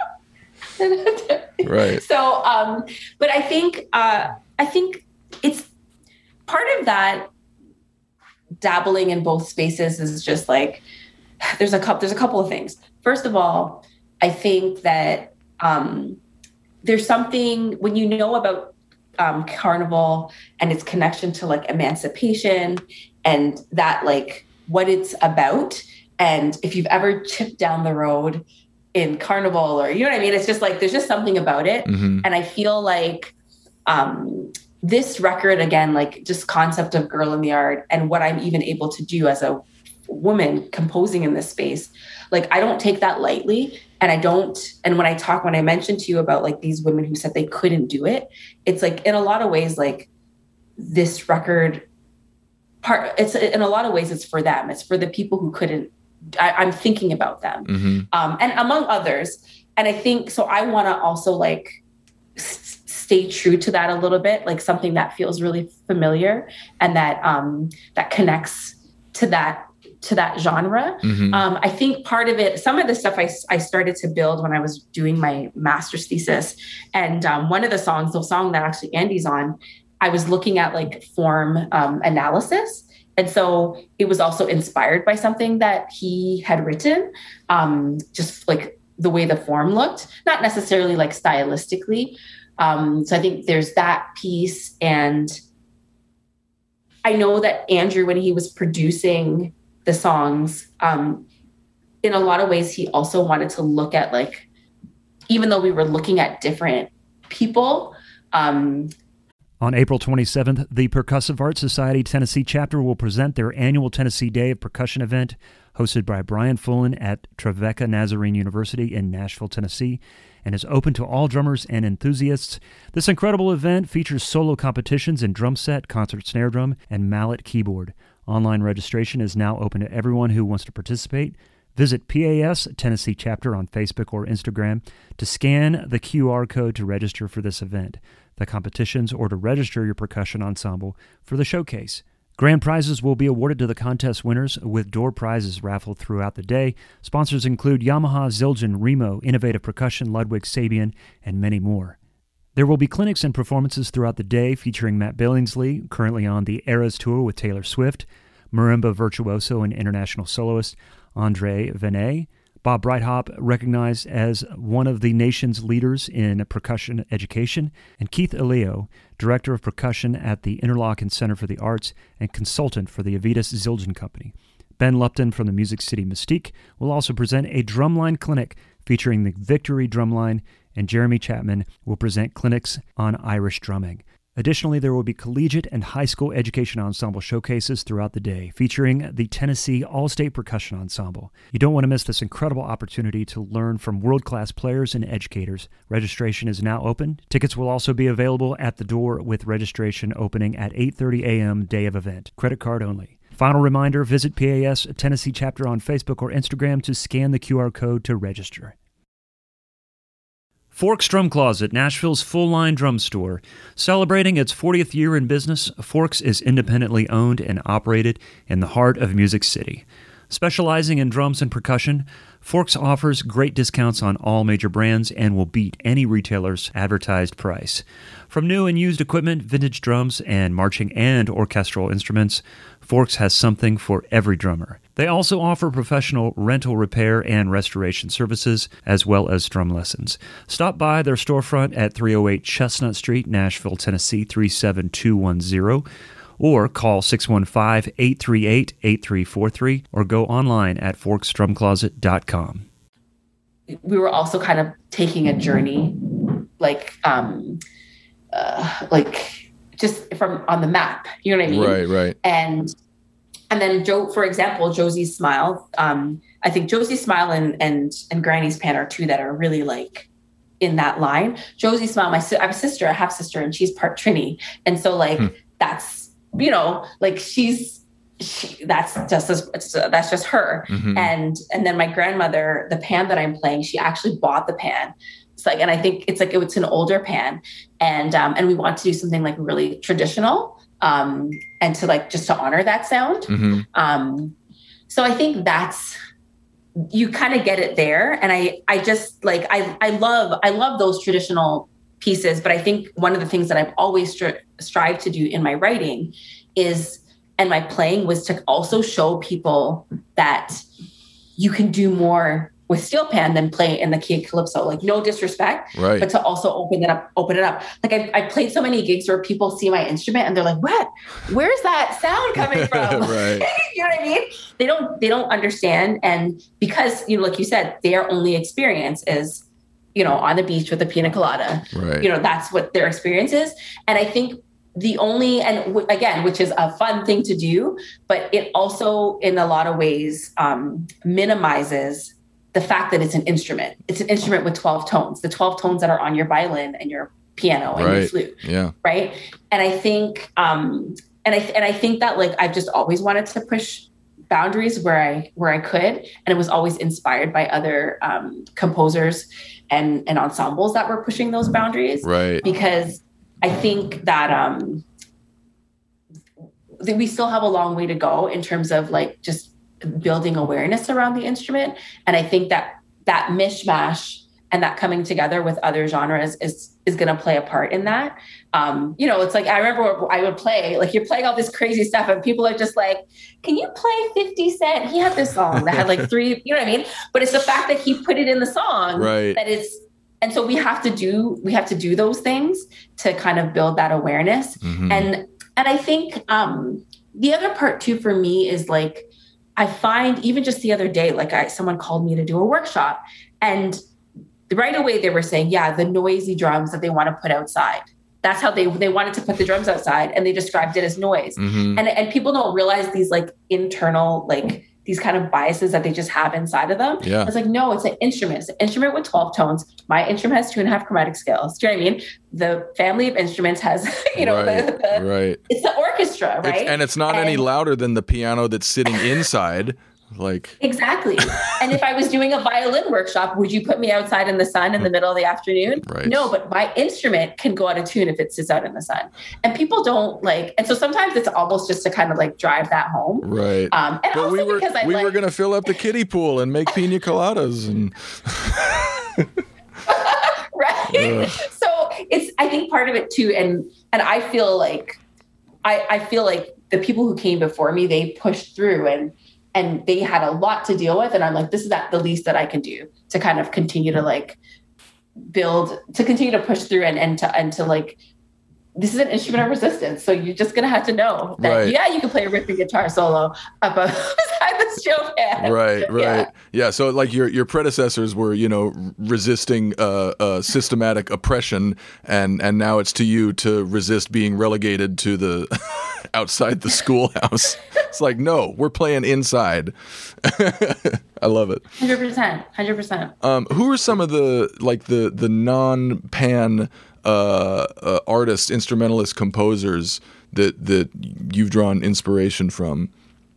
right. So, um, but I think, uh, I think it's part of that dabbling in both spaces is just like, there's a couple, there's a couple of things. First of all, I think that, um, there's something when you know about um, Carnival and its connection to like emancipation and that like what it's about. And if you've ever chipped down the road in Carnival or, you know what I mean? It's just like, there's just something about it. Mm-hmm. And I feel like um, this record, again, like just concept of Girl in the Yard and what I'm even able to do as a woman composing in this space, like I don't take that lightly. And I don't, and when I talk, when I mentioned to you about like these women who said they couldn't do it, it's like in a lot of ways, like this record part, it's in a lot of ways, it's for them. It's for the people who couldn't, I, I'm thinking about them. Mm-hmm. Um, and among others. And I think, so I want to also like s- stay true to that a little bit, like something that feels really familiar and that, um, that connects to that to that genre. Mm-hmm. Um, I think part of it, some of the stuff I, I started to build when I was doing my master's thesis. And um, one of the songs, the song that actually Andy's on, I was looking at like form um, analysis. And so it was also inspired by something that he had written, um, just like the way the form looked, not necessarily like stylistically. Um, so I think there's that piece. And I know that Andrew, when he was producing the songs, um, in a lot of ways, he also wanted to look at like, even though we were looking at different people. Um, On April twenty-seventh, the Percussive Arts Society Tennessee chapter will present their annual Tennessee Day of Percussion event, hosted by Brian Fullen at Trevecca Nazarene University in Nashville, Tennessee, and is open to all drummers and enthusiasts. This incredible event features solo competitions in drum set, concert snare drum, and mallet keyboard. Online registration is now open to everyone who wants to participate. Visit P A S Tennessee Chapter on Facebook or Instagram to scan the Q R code to register for this event, the competitions, or to register your percussion ensemble for the showcase. Grand prizes will be awarded to the contest winners, with door prizes raffled throughout the day. Sponsors include Yamaha, Zildjian, Remo, Innovative Percussion, Ludwig, Sabian, and many more. There will be clinics and performances throughout the day featuring Matt Billingsley, currently on the Eras Tour with Taylor Swift, marimba virtuoso and international soloist Andre Venet, Bob Breithaupt, recognized as one of the nation's leaders in percussion education, and Keith Elio, director of percussion at the Interlochen Center for the Arts and consultant for the Avitas Zildjian Company. Ben Lupton from the Music City Mystique will also present a drumline clinic featuring the Victory Drumline, and Jeremy Chapman will present clinics on Irish drumming. Additionally, there will be collegiate and high school education ensemble showcases throughout the day, featuring the Tennessee All-State Percussion Ensemble. You don't want to miss this incredible opportunity to learn from world-class players and educators. Registration is now open. Tickets will also be available at the door, with registration opening at eight thirty a.m. day of event. Credit card only. Final reminder, visit P A S Tennessee Chapter on Facebook or Instagram to scan the Q R code to register. Forks Drum Closet, Nashville's full-line drum store. Celebrating its fortieth year in business, Forks is independently owned and operated in the heart of Music City. Specializing in drums and percussion, Forks offers great discounts on all major brands and will beat any retailer's advertised price. From new and used equipment, vintage drums, and marching and orchestral instruments, Forks has something for every drummer. They also offer professional rental, repair, and restoration services, as well as drum lessons. Stop by their storefront at three oh eight Chestnut Street, Nashville, Tennessee, three seven two one zero, or call six one five, eight three eight, eight three four three, or go online at forks drum closet dot com. We were also kind of taking a journey, like, um, uh, like just from on the map, you know what I mean? Right, right. And and then Joe, for example, Josie's Smile. Um, I think Josie's Smile and and and Granny's Pan are two that are really like in that line. Josie's Smile, my I have a sister, a half sister, and she's part Trini, and so like hmm. that's. You know, like she's, she, that's just, it's, uh, that's just her. Mm-hmm. And, and then my grandmother, the pan that I'm playing, she actually bought the pan. It's like, and I think it's like, it's an older pan, and, um, and we want to do something like really traditional, um, and to like, just to honor that sound. Mm-hmm. Um, so I think that's, you kind of get it there. And I, I just like, I, I love, I love those traditional pieces. But I think one of the things that I've always stri- strived to do in my writing is, and my playing, was to also show people that you can do more with steel pan than play in the key of calypso. Like, no disrespect, right. but to also open it up, open it up. Like I, I played so many gigs where people see my instrument and they're like, "What? Where's that sound coming from?" Right. You know what I mean? They don't, they don't understand. And because, you know, like you said, their only experience is, you know, on the beach with a pina colada, right. You know, that's what their experience is. And I think the only, and w- again, which is a fun thing to do, but it also in a lot of ways um, minimizes the fact that it's an instrument. It's an instrument with twelve tones, the twelve tones that are on your violin and your piano and right. your flute. Yeah. Right. And I think, um, and I, and I think that like, I've just always wanted to push boundaries where I, where I could. And it was always inspired by other um, composers and, and ensembles that were pushing those boundaries. Right. Because I think that, um, that we still have a long way to go in terms of like just building awareness around the instrument. And I think that that mishmash and that coming together with other genres is, is going to play a part in that. Um, you know, it's like, I remember I would play, like you're playing all this crazy stuff and people are just like, "Can you play fifty Cent? He had this song that had like three, you know what I mean? But it's the fact that he put it in the song right. that is, and so we have to do, we have to do those things to kind of build that awareness. Mm-hmm. And, and I think um, the other part too, for me is like, I find even just the other day, like I, someone called me to do a workshop and right away they were saying, yeah, the noisy drums that they want to put outside. That's how they, they wanted to put the drums outside and they described it as noise. Mm-hmm. And, and people don't realize these like internal, like these kind of biases that they just have inside of them. Yeah. It's like, no, it's an instrument. It's an instrument with twelve tones. My instrument has two and a half chromatic scales. Do you know what I mean? The family of instruments has, you know, right. the, the, right. it's the orchestra, right? It's, and it's not and, any louder than the piano that's sitting inside. Like exactly. And if I was doing a violin workshop, would you put me outside in the sun in the middle of the afternoon? Right. No, but my instrument can go out of tune if it sits out in the sun. And people don't like, and so sometimes it's almost just to kind of like drive that home. Right. Um, and but also we were, because I we like, were going to fill up the kiddie pool and make pina coladas and right. Ugh. So it's, I think part of it too. And, and I feel like, I, I feel like the people who came before me, they pushed through and, and they had a lot to deal with. And I'm like, this is at the least that I can do to kind of continue to like build, to continue to push through and, and to, and to like, this is an instrument of resistance. So you're just going to have to know that, right. yeah, you can play a riffing guitar solo up beside the steel pan. Right, right. Yeah. yeah. So like your, your predecessors were, you know, resisting uh, uh, systematic oppression. And, and now it's to you to resist being relegated to the outside the schoolhouse. It's like, no, we're playing inside. I love it. one hundred percent. one hundred percent. Um, who are some of the, like the, the non-pan uh, uh, artists, instrumentalist composers that, that you've drawn inspiration from?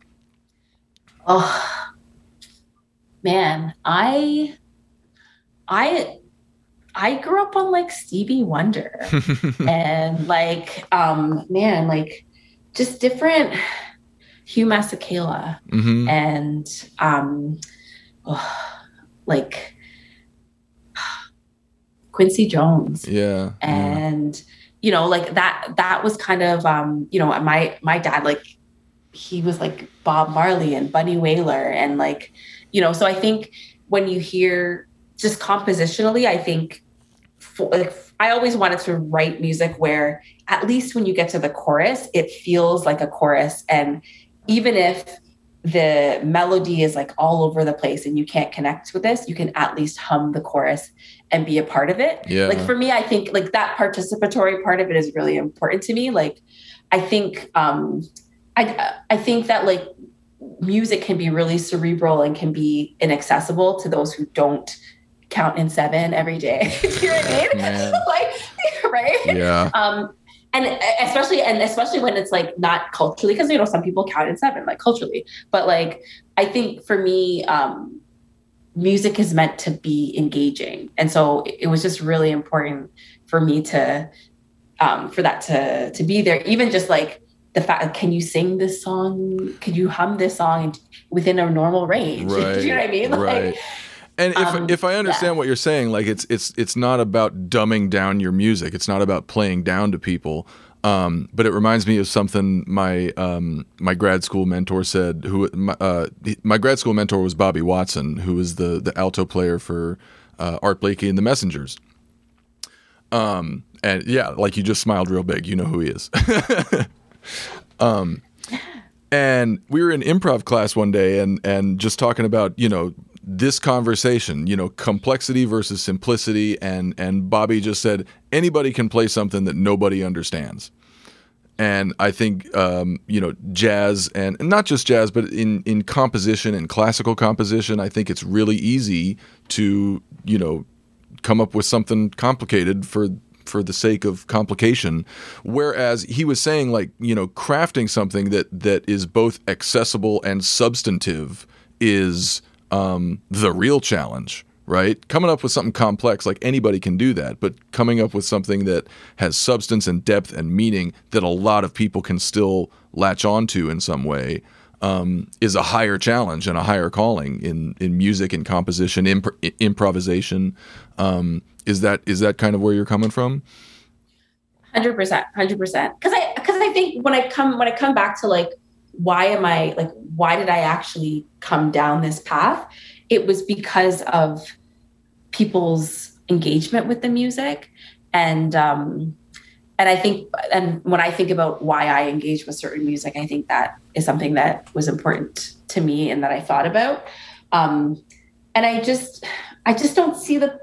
Oh, man, I, I, I grew up on like Stevie Wonder and like, um, man, like just different. Hugh Masekela Mm-hmm. and um, oh, like Quincy Jones. Yeah. And, yeah. you know, like that, that was kind of, um, you know, my, my dad, like he was like Bob Marley and Bunny Wailer. And like, you know, so I think when you hear just compositionally, I think for, like, I always wanted to write music where at least when you get to the chorus, it feels like a chorus. And even if the melody is like all over the place and you can't connect with this, you can at least hum the chorus and be a part of it. Yeah. Like for me, I think like that participatory part of it is really important to me. Like, I think, um, I, I think that like music can be really cerebral and can be inaccessible to those who don't count in seven every day. Do you know what I mean? Man. Like, right? Yeah. Um, and especially, and especially when it's like not culturally, because, you know, some people count in seven, like culturally, but like, I think for me, um, music is meant to be engaging. And so it was just really important for me to, um, for that to, to be there, even just like the fact, can you sing this song? Could you hum this song within a normal range? Right. Do you know what I mean? Like, right. And if um, if I understand yeah. what you're saying, like it's it's it's not about dumbing down your music. It's not about playing down to people. Um, but it reminds me of something my um, my grad school mentor said. Who my, uh, my grad school mentor was Bobby Watson, who was the the alto player for uh, Art Blakey and the Messengers. Um, and yeah, like you just smiled real big. You know who he is. um, and we were in improv class one day, and and just talking about, you know, this conversation, you know, complexity versus simplicity, and and Bobby just said anybody can play something that nobody understands. And I think, um, you know, jazz, and, and not just jazz, but in, in composition and classical composition, I think it's really easy to, you know, come up with something complicated for for the sake of complication. Whereas he was saying, like, you know, crafting something that that is both accessible and substantive is um, the real challenge, right? Coming up with something complex, like anybody can do that, but coming up with something that has substance and depth and meaning that a lot of people can still latch onto in some way um, is a higher challenge and a higher calling in, in music and composition, imp- improvisation. Um, is that is that kind of where you're coming from? one hundred percent, one hundred percent. Because I because I think when I come when I come back to like, why am I like, why did I actually come down this path? It was because of people's engagement with the music. And, um, and I think, and when I think about why I engage with certain music, I think that is something that was important to me and that I thought about. Um, and I just, I just don't see the,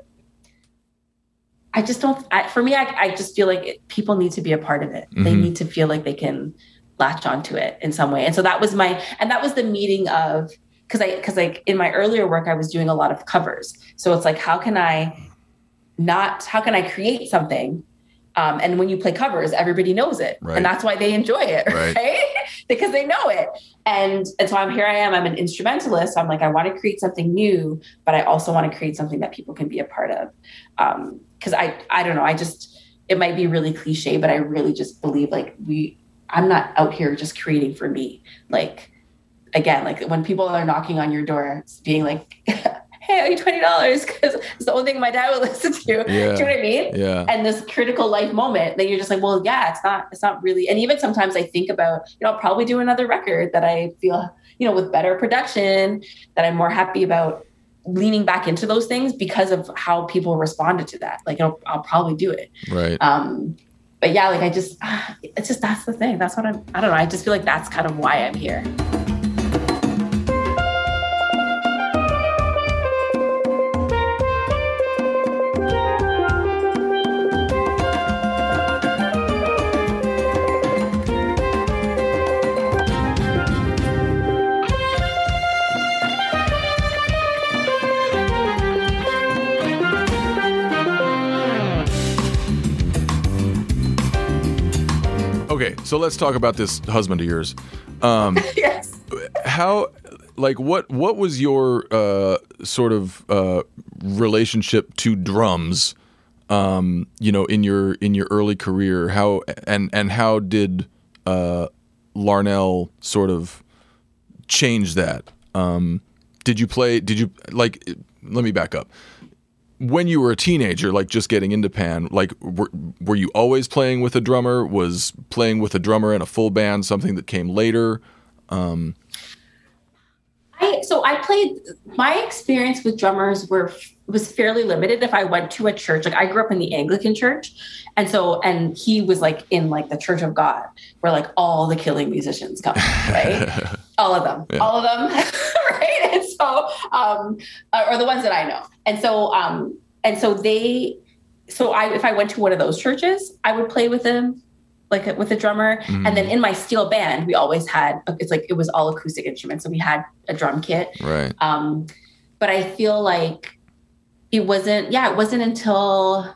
I just don't, I, for me, I, I just feel like it, people need to be a part of it. Mm-hmm. They need to feel like they can latch onto it in some way. And so that was my, and that was the meeting of, cause I, cause like in my earlier work, I was doing a lot of covers. So it's like, how can I not, how can I create something? Um, and when you play covers, everybody knows it. Right. And that's why they enjoy it, right? right? Because they know it. And, and so I'm here I am, I'm an instrumentalist. So I'm like, I want to create something new, but I also want to create something that people can be a part of. Um, cause I, I don't know, I just, it might be really cliche, but I really just believe like we, I'm not out here just creating for me. Like, again, like when people are knocking on your door being like, hey, I owe you twenty dollars because it's the only thing my dad would listen to. Yeah. Do you know what I mean? Yeah. And this critical life moment that you're just like, well, yeah, it's not, it's not really. And even sometimes I think about, you know, I'll probably do another record that I feel, you know, with better production, that I'm more happy about leaning back into those things because of how people responded to that. Like, I'll, I'll probably do it. Right. Um, but yeah, like I just, it's just, that's the thing. That's what I'm, I don't know. I just feel like that's kind of why I'm here. Okay, so let's talk about this husband of yours. Um, yes. How, like, what what was your uh, sort of uh, relationship to drums? Um, you know, in your in your early career, how and and how did uh, Larnell sort of change that? Um, did you play, did you, like, let me back up. When you were a teenager, like just getting into Pan, like were, were you always playing with a drummer? Was playing with a drummer in a full band something that came later? Um, I, so I played, my experience with drummers were was fairly limited. If I went to a church, like I grew up in the Anglican church. And so, and he was like in like the Church of God, where like all the Killing musicians come, right? all of them, yeah. all of them, right? And so, um, or the ones that I know. And so, um, and so they, so I, if I went to one of those churches, I would play with them, like with a drummer. Mm-hmm. And then in my steel band, we always had, it's like, it was all acoustic instruments. So we had a drum kit. Right. Um, but I feel like it wasn't, yeah, it wasn't until,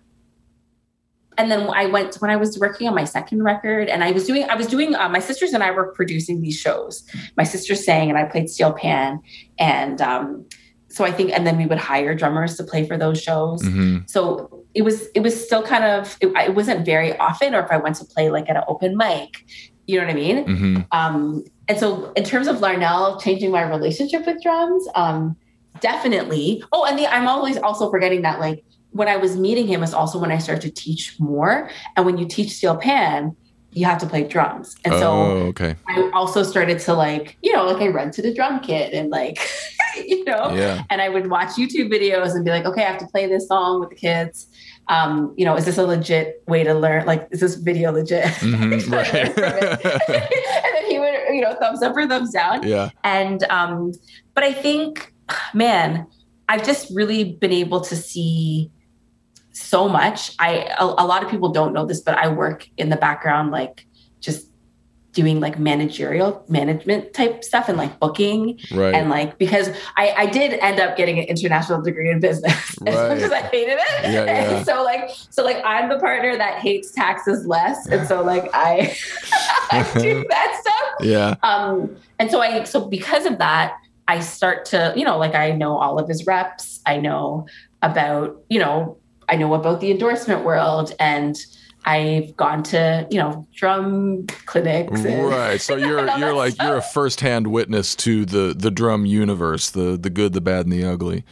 and then I went, when I was working on my second record and I was doing, I was doing, uh, my sisters and I were producing these shows. My sister sang and I played steel pan. And um, so I think, and then we would hire drummers to play for those shows. Mm-hmm. So it was, it was still kind of, it, it wasn't very often, or if I went to play like at an open mic, you know what I mean? Mm-hmm. Um, and so in terms of Larnell changing my relationship with drums, um, definitely. Oh, and the, I'm always also forgetting that like when I was meeting him is also when I started to teach more. And when you teach steel pan, you have to play drums. And so oh, okay. I also started to like, you know, like I rented a drum kit and like, you know, yeah. and I would watch YouTube videos and be like, okay, I have to play this song with the kids. Um, you know, is this a legit way to learn? Like, is this video legit? Mm-hmm, right. And then he would, you know, thumbs up or thumbs down. Yeah. And, um, but I think, man, I've just really been able to see so much. I, a, a lot of people don't know this, but I work in the background, like just doing like managerial management type stuff and like booking. Right. And like, because I, I did end up getting an international degree in business as right. much as I hated it. Yeah, yeah. And so like, so like I'm the partner that hates taxes less. And so like I, I do that stuff. Yeah. Um, and so I, so because of that, I start to, you know, like I know all of his reps. I know about, you know, I know about the endorsement world, and I've gone to, you know, drum clinics. And, right. So you're you're like stuff. You're a firsthand witness to the the drum universe, the the good, the bad, and the ugly.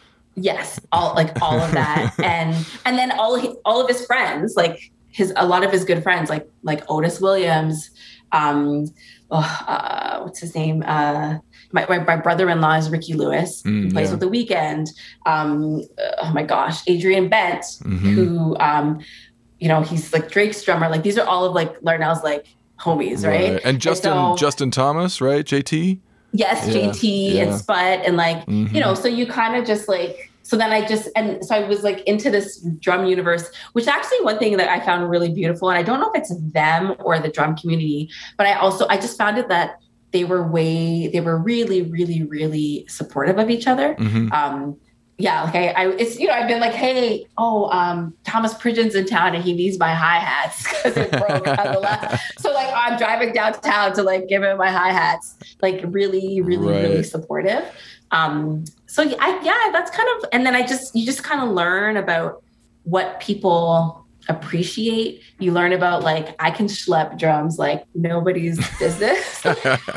Yes, all like all of that, and and then all he, all of his friends, like his a lot of his good friends, like like Otis Williams, um, oh, uh, what's his name? Uh, my, my my brother-in-law is Ricky Lewis, mm, who plays yeah. with The Weeknd. Um, oh my gosh, Adrian Bent, mm-hmm. who. Um, You know, he's like Drake's drummer. Like these are all of like Larnell's like homies, right? right. And Justin and so, Justin Thomas, right? J T? Yes, yeah, J T yeah. and Sput. And like, mm-hmm. you know, so you kind of just like, so then I just, and so I was like into this drum universe, which actually one thing that I found really beautiful, and I don't know if it's them or the drum community, but I also, I just found it that they were way, they were really, really, really supportive of each other. Mm-hmm. Um, Yeah, like I, I, it's, you know, I've been like, hey, oh, um, Thomas Pridgeon's in town and he needs my hi-hats because it broke on the left. So like I'm driving downtown to like give him my hi-hats, like really, really, right. really supportive. Um, so I, yeah, that's kind of, and then I just, you just kind of learn about what people appreciate. You learn about like, I can schlep drums like nobody's business.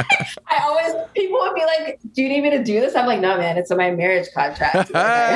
I always, people would be like, do you need me to do this? I'm like, no, man, it's in my marriage contract.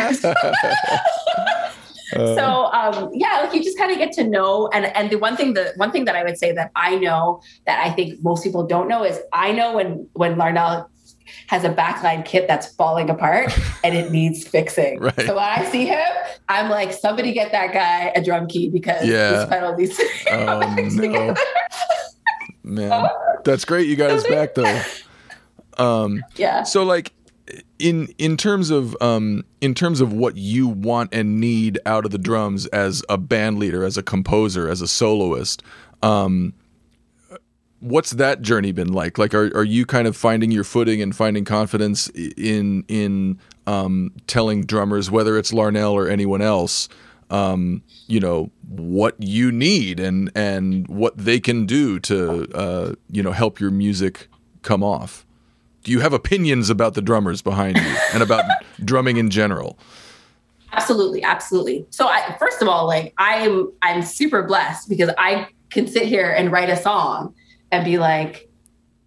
So, um, yeah, like you just kind of get to know. And, and the one thing, the one thing that I would say that I know that I think most people don't know is I know when, when Larnell has a backline kit that's falling apart and it needs fixing. Right. So when I see him, I'm like, somebody get that guy a drum key because yeah. this pedal needs to oh, no. Man, that's great. You got his back though. Um, yeah. So like in, in terms of, um, in terms of what you want and need out of the drums as a band leader, as a composer, as a soloist, um, what's that journey been like? Like, are are you kind of finding your footing and finding confidence in in um, telling drummers, whether it's Larnell or anyone else, um, you know, what you need and and what they can do to uh, you know, help your music come off? Do you have opinions about the drummers behind you and about drumming in general? Absolutely, absolutely. So, I, first of all, like I'm I'm super blessed because I can sit here and write a song and be like,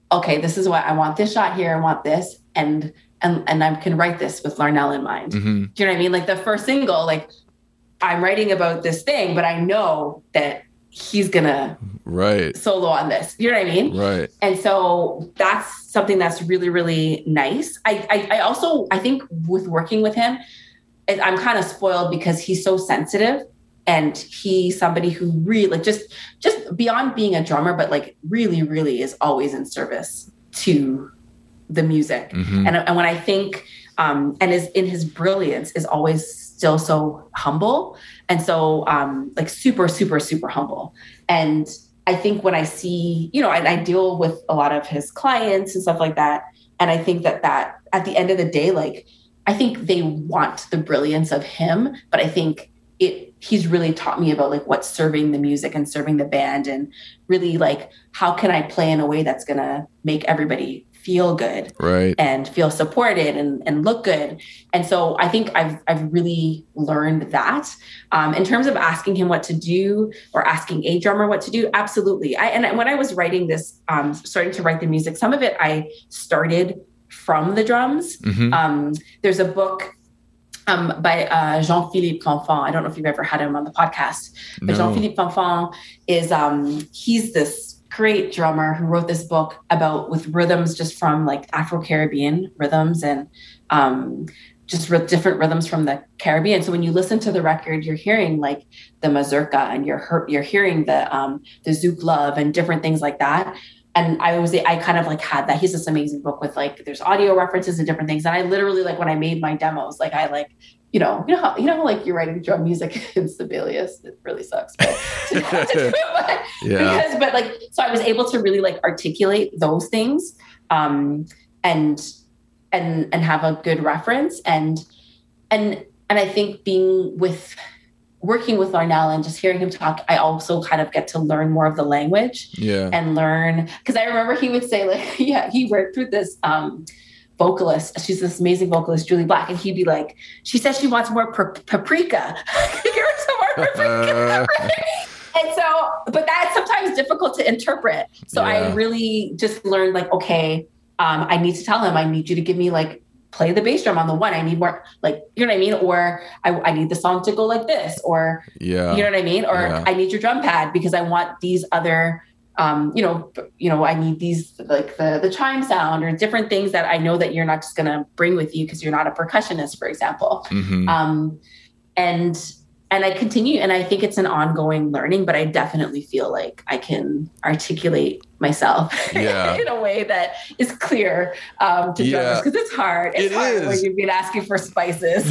okay, this is what I want, this shot here, I want this, and and and I can write this with Larnell in mind. Mm-hmm. Do you know what I mean? Like the first single, like I'm writing about this thing, but I know that he's gonna right solo on this. You know what I mean? Right. And so that's something that's really, really nice. I I, I also I think with working with him, I'm kind of spoiled because he's so sensitive. And he's somebody who really like just just beyond being a drummer, but like really, really is always in service to the music. Mm-hmm. And, and when I think um, and is in his brilliance is always still so humble. And so um, like super, super, super humble. And I think when I see, you know, I, I deal with a lot of his clients and stuff like that. And I think that that at the end of the day, like, I think they want the brilliance of him, but I think it, he's really taught me about like what's serving the music and serving the band and really like, how can I play in a way that's going to make everybody feel good right. and feel supported and, and look good. And so I think I've, I've really learned that um, in terms of asking him what to do or asking a drummer what to do. Absolutely. I, and when I was writing this, um, starting to write the music, some of it I started from the drums. Mm-hmm. Um, there's a book Um, by uh, Jean-Philippe Fonfon. I don't know if you've ever had him on the podcast, but no. Jean-Philippe Fonfon is, um, he's this great drummer who wrote this book about with rhythms just from like Afro-Caribbean rhythms and um, just r- different rhythms from the Caribbean. So when you listen to the record, you're hearing like the mazurka and you're you're hearing the um, the zouk love and different things like that. And I was, I kind of like had that. He's this amazing book with like, there's audio references and different things. And I literally like when I made my demos, like I like, you know, you know how, you know, how, like you're writing drum music in Sibelius. It really sucks. But, to, to do it, but, yeah. because, but like, so I was able to really like articulate those things um, and, and, and have a good reference. And, and, and I think being with, working with Larnell and just hearing him talk, I also kind of get to learn more of the language yeah. and learn. Cause I remember he would say like, yeah, he worked with this um, vocalist. She's this amazing vocalist, Julie Black. And he'd be like, she says she wants more pr- paprika. Give her some more paprika. Right? And so, but that's sometimes difficult to interpret. So yeah. I really just learned like, okay, um, I need to tell him, I need you to give me like, play the bass drum on the one. I need more, like, you know what I mean? Or I, I need the song to go like this, or, yeah. you know what I mean? Or yeah. I need your drum pad because I want these other, um, you know, you know, I need these, like the, the chime sound or different things that I know that you're not just going to bring with you because you're not a percussionist, for example. Mm-hmm. Um, and, and I continue, and I think it's an ongoing learning, but I definitely feel like I can articulate myself yeah. in a way that is clear um, to yeah. drummers, because it's hard. It's it hard is. when you've been asking for spices.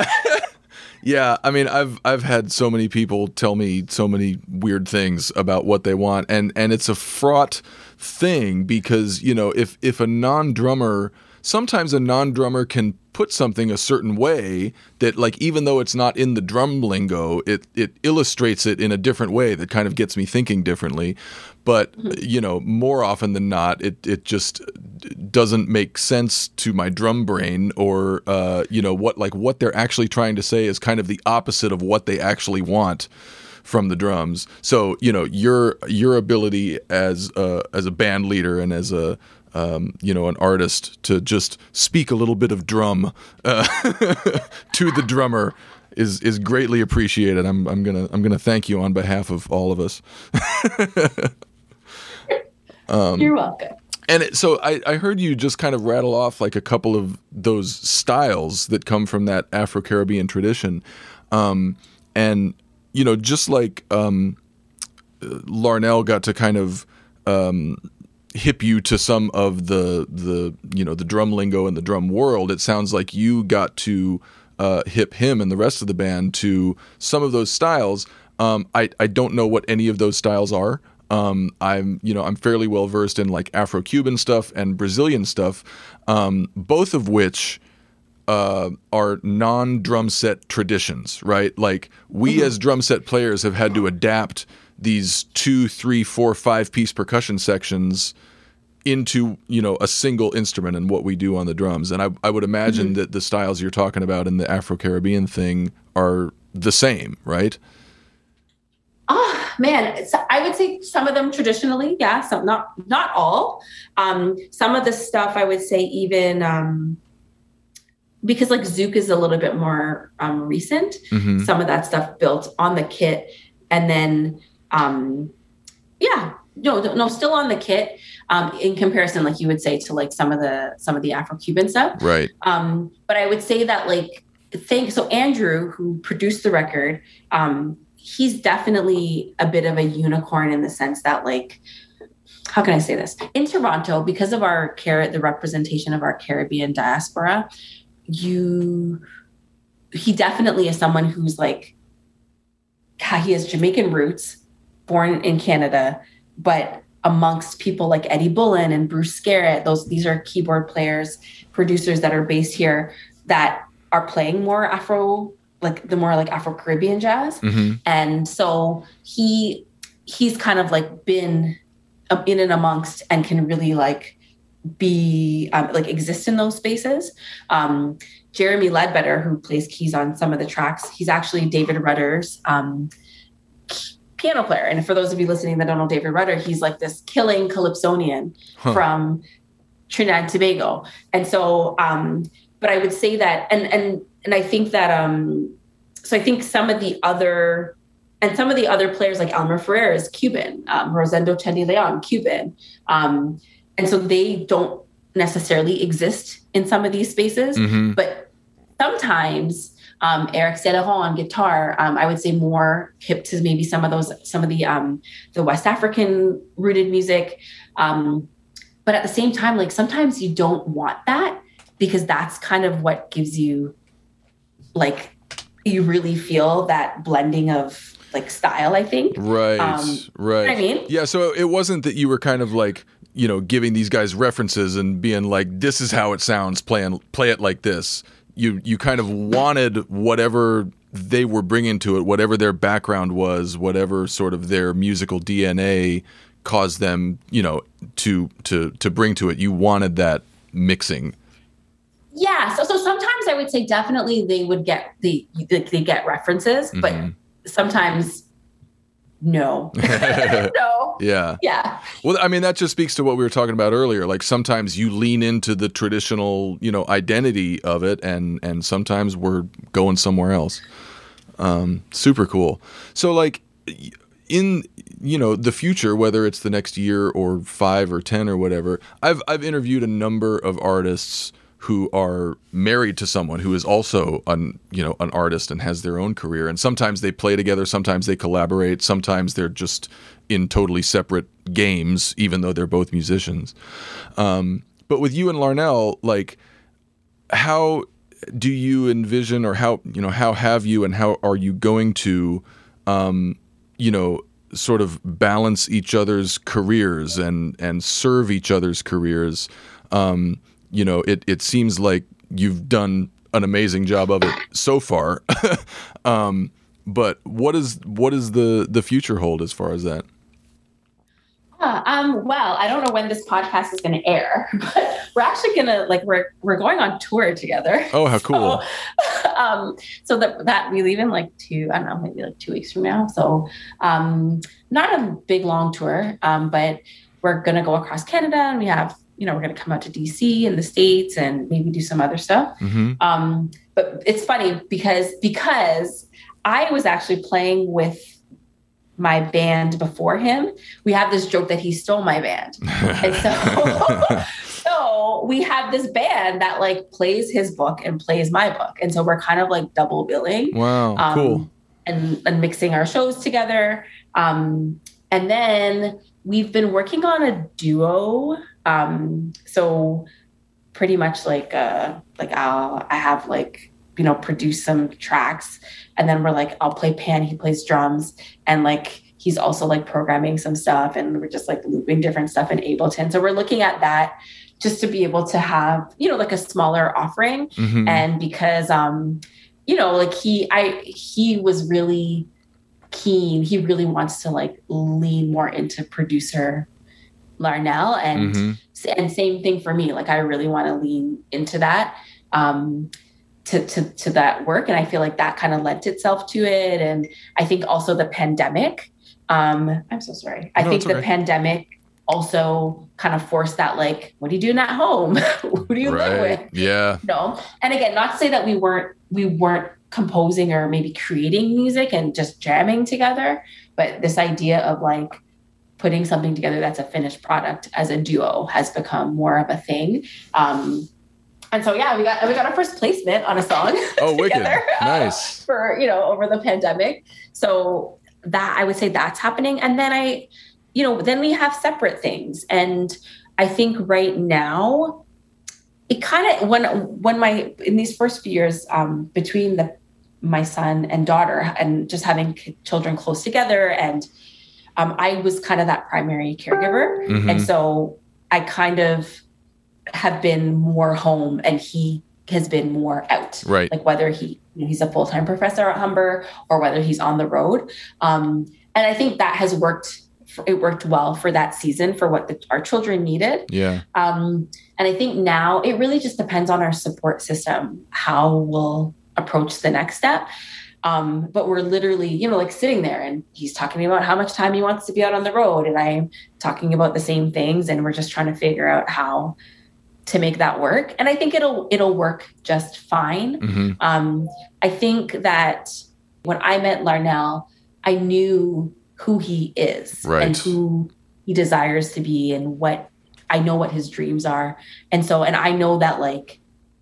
Yeah, I mean, I've I've had so many people tell me so many weird things about what they want, and and it's a fraught thing because, you know, if if a non-drummer, sometimes a non-drummer can put something a certain way that, like, even though it's not in the drum lingo, it it illustrates it in a different way that kind of gets me thinking differently. But, you know, more often than not, it it just doesn't make sense to my drum brain, or, uh, you know, what like what they're actually trying to say is kind of the opposite of what they actually want from the drums. So, you know, your your ability as a, as a band leader and as a Um, you know, an artist to just speak a little bit of drum uh, to the drummer is is greatly appreciated. I'm I'm gonna I'm gonna thank you on behalf of all of us. um, You're welcome. And it, so I, I heard you just kind of rattle off like a couple of those styles that come from that Afro-Caribbean tradition, um, and you know, just like um, Larnell got to kind of um, hip you to some of the the you know the drum lingo and the drum world, it sounds like you got to uh, hip him and the rest of the band to some of those styles. Um, I I don't know what any of those styles are. Um, I'm you know I'm fairly well versed in like Afro-Cuban stuff and Brazilian stuff, um, both of which uh, are non-drum set traditions, right? Like we mm-hmm. as drum set players have had to adapt these two, three, four, five piece percussion sections into, you know, a single instrument and what we do on the drums. And I, I would imagine mm-hmm. that the styles you're talking about in the Afro-Caribbean thing are the same, right? Oh man, so I would say some of them traditionally, yeah, some not not all. Um, some of the stuff I would say even um, because like Zouk is a little bit more um, recent. Mm-hmm. Some of that stuff built on the kit, and then um, yeah, no, no, still on the kit. Um, in comparison, like you would say to like some of the some of the Afro-Cuban stuff, right? Um, but I would say that like thank so Andrew, who produced the record. Um, he's definitely a bit of a unicorn in the sense that like, how can I say this? In Toronto, because of our Car- the representation of our Caribbean diaspora, you, he definitely is someone who's like, he has Jamaican roots, born in Canada, but amongst people like Eddie Bullen and Bruce Scarrett, those, these are keyboard players, producers that are based here that are playing more Afro like the more like Afro-Caribbean jazz. Mm-hmm. And so he, he's kind of like been in and amongst and can really like be um, like exist in those spaces. Um, Jeremy Ledbetter, who plays keys on some of the tracks, he's actually David Rudder's um, piano player. And for those of you listening that don't know David Rudder, he's like this killing calypsonian huh. from Trinidad and Tobago. And so, um, but I would say that, and, and, And I think that, um, so I think some of the other, and some of the other players like Elmer Ferrer is Cuban, um, Rosendo Chendi Leon, Cuban. Um, and so they don't necessarily exist in some of these spaces, mm-hmm. but sometimes um, Eric Celeron on guitar, um, I would say more hip to maybe some of those, some of the, um, the West African rooted music. Um, but at the same time, like sometimes you don't want that because that's kind of what gives you like you really feel that blending of like style, I think. Right. Um, right. You know what I mean? Yeah. So it wasn't that you were kind of like, you know, giving these guys references and being like, this is how it sounds, playing, play it like this. You, you kind of wanted whatever they were bringing to it, whatever their background was, whatever sort of their musical D N A caused them, you know, to, to, to bring to it. You wanted that mixing. Yeah. So, so sometimes I would say definitely they would get the, they get references, mm-hmm. but sometimes no, no. Yeah. Yeah. Well, I mean, that just speaks to what we were talking about earlier. Like sometimes you lean into the traditional, you know, identity of it and, and sometimes we're going somewhere else. Um, super cool. So like in, you know, the future, whether it's the next year or five or ten or whatever, I've, I've interviewed a number of artists who are married to someone who is also an, you know, an artist and has their own career. And sometimes they play together, sometimes they collaborate, sometimes they're just in totally separate games, even though they're both musicians. Um, but with you and Larnell, like, how do you envision, or how, you know, how have you and how are you going to, um, you know, sort of balance each other's careers and, and serve each other's careers? Um, You know, it, it seems like you've done an amazing job of it so far. um, but what is what is the, the future hold as far as that? Uh, um, well, I don't know when this podcast is going to air, but we're actually going to like we're we're going on tour together. Oh, how cool! So, um, so that that we leave in like two, I don't know, maybe like two weeks from now. So um, not a big long tour, um, but we're going to go across Canada, and we have. You know, we're going to come out to D C in the States and maybe do some other stuff. Mm-hmm. Um, but it's funny because, because I was actually playing with my band before him. We have this joke that he stole my band. And so, so we have this band that like plays his book and plays my book. And so we're kind of like double billing. Wow. Um, cool. And, and mixing our shows together. Um, and then we've been working on a duo. Um, so pretty much like, uh, like I'll, I have like, you know, produce some tracks and then we're like, I'll play pan, he plays drums and like, he's also like programming some stuff and we're just like looping different stuff in Ableton. So we're looking at that just to be able to have, you know, like a smaller offering. Mm-hmm. And because, um, you know, like he, I, he was really keen. He really wants to like lean more into producer Larnell and mm-hmm. and same thing for me. Like I really want to lean into that, um, to, to, to that work. And I feel like that kind of lent itself to it. And I think also the pandemic Um, I'm so sorry. I No, think it's the okay. pandemic also kind of forced that, like, what are you doing at home? Who do you live with? Yeah. No. And again, not to say that we weren't, we weren't composing or maybe creating music and just jamming together, but this idea of like putting something together that's a finished product as a duo has become more of a thing. Um, and so, yeah, we got, we got our first placement on a song. Oh, wicked. together, Nice. uh, for, you know, over the pandemic. So that, I would say that's happening. And then I, you know, then we have separate things. And I think right now, it kind of, when, when my, in these first few years, um, between the, my son and daughter and just having children close together, and um, I was kind of that primary caregiver. Mm-hmm. And so I kind of have been more home and he has been more out. Right. Like whether he, you know, he's a full-time professor at Humber or whether he's on the road. Um, and I think that has worked it worked well for that season for what the, our children needed. Yeah. Um, and I think now it really just depends on our support system, how we'll approach the next step. Um, but we're literally, you know, like sitting there and he's talking about how much time he wants to be out on the road. And I'm talking about the same things. And we're just trying to figure out how to make that work. And I think it'll, it'll work just fine. Mm-hmm. Um, I think that when I met Larnell, I knew who he is, right, and who he desires to be, and what I know what his dreams are. And so, and I know that like,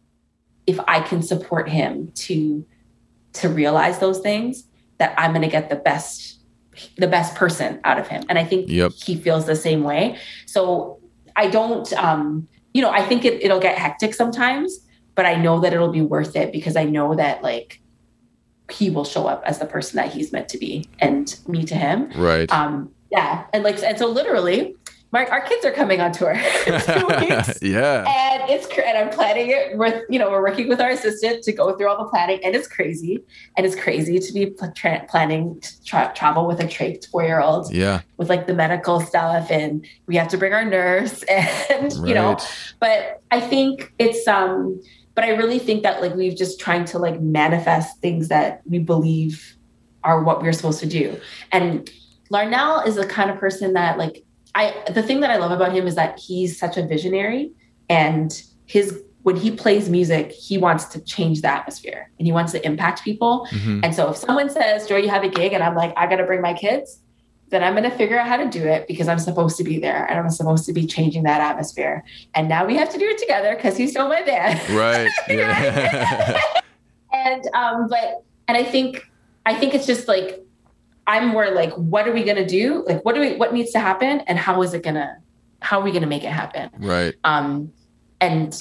if I can support him to, to realize those things, that I'm going to get the best, the best person out of him. And I think yep. he feels the same way. So I don't, um, you know, I think it, it'll get hectic sometimes, but I know that it'll be worth it because I know that like, he will show up as the person that he's meant to be, and me to him. Right. Um, yeah. And like, and so literally my, our kids are coming on tour in two weeks. Yeah. And it's, and I'm planning it with, you know, we're working with our assistant to go through all the planning, and it's crazy. And it's crazy to be tra- planning to tra- travel with a trach four year old. Yeah. With like the medical stuff, and we have to bring our nurse and, right. you know, but I think it's, um, but I really think that like we've just trying to like manifest things that we believe are what we're supposed to do. And Larnell is the kind of person that like, I, the thing that I love about him is that he's such a visionary, and his, when he plays music, he wants to change the atmosphere and he wants to impact people. Mm-hmm. And so if someone says, Joy, you have a gig, and I'm like, I got to bring my kids, then I'm going to figure out how to do it because I'm supposed to be there and I'm supposed to be changing that atmosphere. And now we have to do it together because he's still my dad. Right. Yeah. and, um, but, and I think, I think it's just like, I'm more like, what are we going to do? Like, what do we, what needs to happen? And how is it going to, how are we going to make it happen? Right. Um, and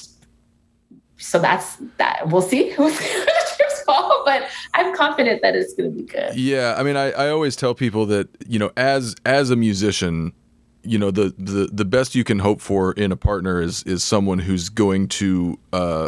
so that's that. We'll see. We'll see where the trips fall, but I'm confident that it's going to be good. Yeah. I mean, I, I always tell people that, you know, as, as a musician, you know, the, the, the best you can hope for in a partner is, is someone who's going to, uh,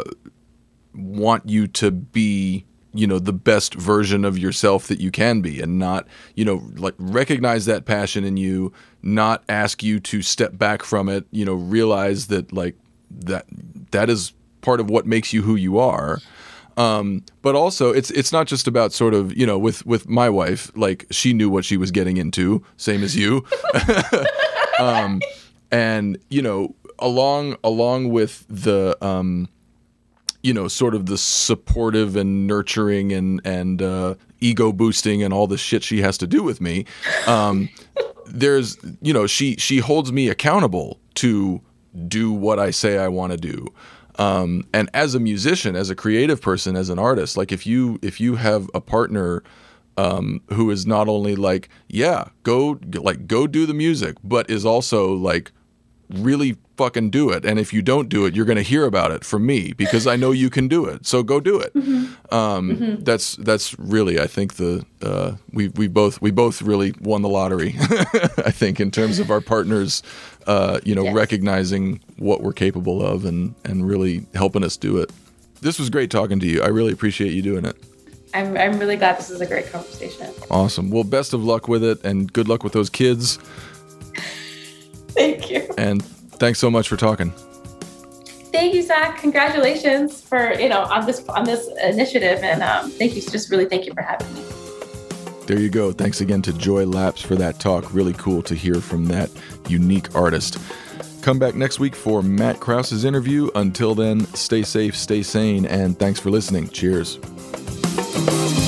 want you to be, you know, the best version of yourself that you can be, and not, you know, like recognize that passion in you, not ask you to step back from it, you know, realize that like that, that is part of what makes you who you are. Um, but also it's, it's not just about sort of, you know, with, with my wife, like she knew what she was getting into, same as you. um, and, you know, along, along with the, um, you know, sort of the supportive and nurturing and, and, uh, ego boosting and all the shit she has to do with me. Um, there's, you know, she, she holds me accountable to do what I say I want to do. Um, and as a musician, as a creative person, as an artist, like if you, if you have a partner, um, who is not only like, yeah, go, like, go do the music, but is also like, really fucking do it. And if you don't do it, you're going to hear about it from me because I know you can do it. So go do it. Mm-hmm. Um, mm-hmm. That's, that's really, I think the, uh, we, we both, we both really won the lottery, I think, in terms of our partners, uh, you know, yes. recognizing what we're capable of and, and really helping us do it. This was great talking to you. I really appreciate you doing it. I'm, I'm really glad this is a great conversation. Awesome. Well, best of luck with it and good luck with those kids. Thank you. And thanks so much for talking. Thank you, Zach. Congratulations for, you know, on this, on this initiative. And um, thank you. Just really thank you for having me. There you go. Thanks again to Joy Lapps for that talk. Really cool to hear from that unique artist. Come back next week for Matt Krause's interview. Until then, stay safe, stay sane, and thanks for listening. Cheers.